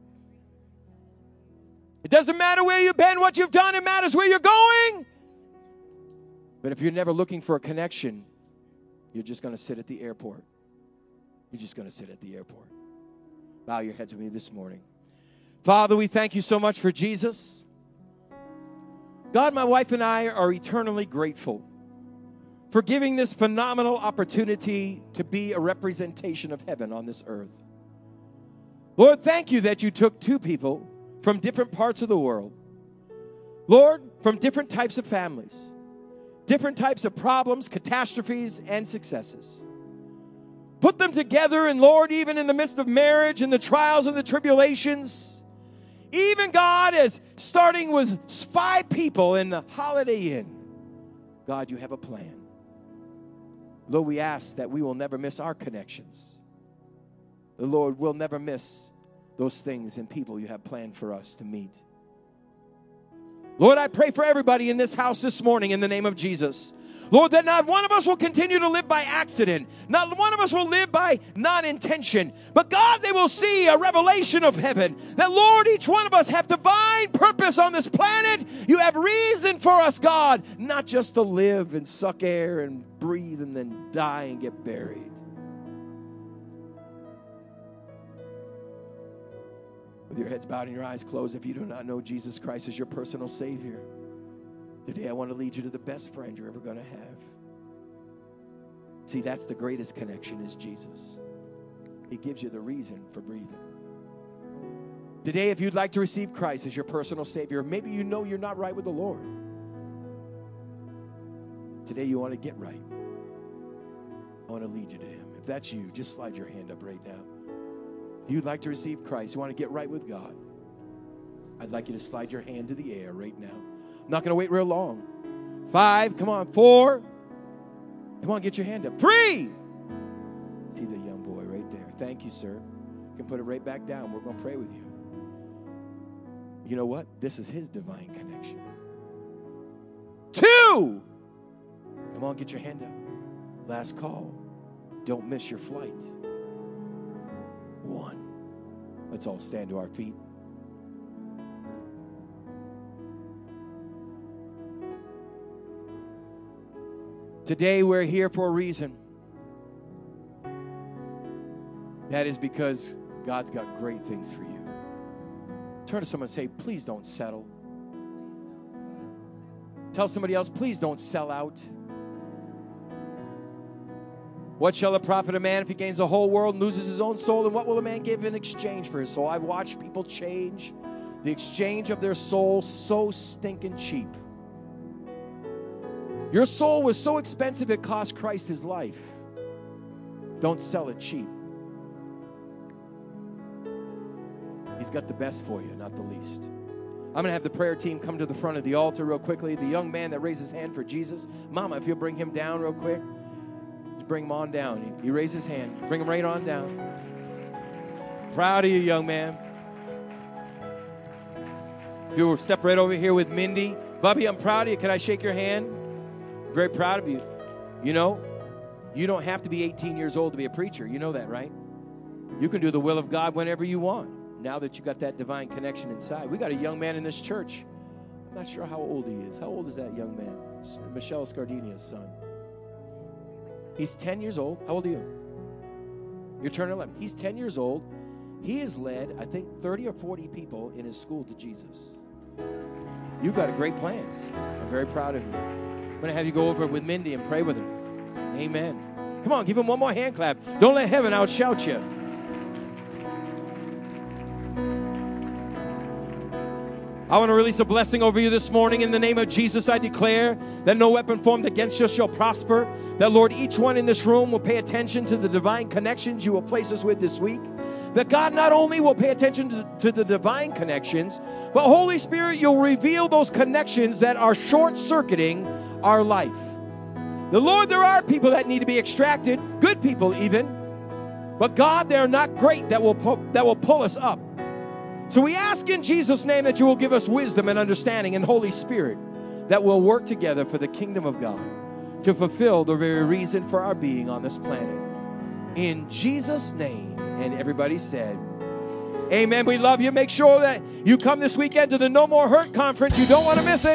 It doesn't matter where you've been, what you've done. It matters where you're going. But if you're never looking for a connection, you're just going to sit at the airport. You're just going to sit at the airport. Bow your heads with me this morning. Father, we thank you so much for Jesus. God, my wife and I are eternally grateful for giving this phenomenal opportunity to be a representation of heaven on this earth. Lord, thank you that you took two people from different parts of the world. Lord, from different types of families, different types of problems, catastrophes, and successes. Put them together, and Lord, even in the midst of marriage and the trials and the tribulations, even God, as starting with five people in the Holiday Inn, God, you have a plan. Lord, we ask that we will never miss our connections. The Lord will never miss those things and people you have planned for us to meet. Lord, I pray for everybody in this house this morning in the name of Jesus. Lord, that not one of us will continue to live by accident. Not one of us will live by non-intention. But God, they will see a revelation of heaven. That, Lord, each one of us have divine purpose on this planet. You have reason for us, God, not just to live and suck air and breathe and then die and get buried. With your heads bowed and your eyes closed, if you do not know Jesus Christ as your personal Savior, today I want to lead you to the best friend you're ever going to have. See, that's the greatest connection is Jesus. He gives you the reason for breathing. Today, if you'd like to receive Christ as your personal Savior, maybe you know you're not right with the Lord. Today you want to get right. I want to lead you to Him. If that's you, just slide your hand up right now. If you'd like to receive Christ, you want to get right with God, I'd like you to slide your hand to the air right now. I'm not going to wait real long. Five, come on. Four. Come on, get your hand up. Three. See the young boy right there. Thank you, sir. You can put it right back down. We're going to pray with you. You know what? This is His divine connection. Two. Come on, get your hand up. Last call. Don't miss your flight. One. Let's all stand to our feet. Today we're here for a reason. That is because God's got great things for you. Turn to someone and say, please don't settle. Tell somebody else, please don't sell out. What shall it profit a man if he gains the whole world and loses his own soul? And what will a man give in exchange for his soul? I've watched people change the exchange of their soul so stinking cheap. Your soul was so expensive it cost Christ His life. Don't sell it cheap. He's got the best for you, not the least. I'm going to have the prayer team come to the front of the altar real quickly. The young man that raised his hand for Jesus. Mama, if you'll bring him down real quick. Just bring him on down. He, he raised his hand. Bring him right on down. Proud of you, young man. You will step right over here with Mindy. Bubby, I'm proud of you. Can I shake your hand? Very proud of you. You know, you don't have to be eighteen years old to be a preacher. You know that, right? You can do the will of God whenever you want. Now that you got that divine connection inside. We got a young man in this church. I'm not sure how old he is. How old is that young man? Michelle Scardinia's son. He's ten years old. How old are you? You're turning eleven. He's ten years old. He has led, I think, thirty or forty people in his school to Jesus. You've got great plans. I'm very proud of you. I'm going to have you go over with Mindy and pray with her. Amen. Come on, give him one more hand clap. Don't let heaven outshout you. I want to release a blessing over you this morning. In the name of Jesus, I declare that no weapon formed against you shall prosper. That, Lord, each one in this room will pay attention to the divine connections you will place us with this week. That God not only will pay attention to, to the divine connections, but Holy Spirit, you'll reveal those connections that are short-circuiting our life. The Lord, there are people that need to be extracted, good people even. But God, they're not great that will, pu- that will pull us up. So we ask in Jesus' name that you will give us wisdom and understanding and Holy Spirit that will work together for the kingdom of God to fulfill the very reason for our being on this planet. In Jesus' name. And everybody said, amen. We love you. Make sure that you come this weekend to the No More Hurt Conference. You don't want to miss it.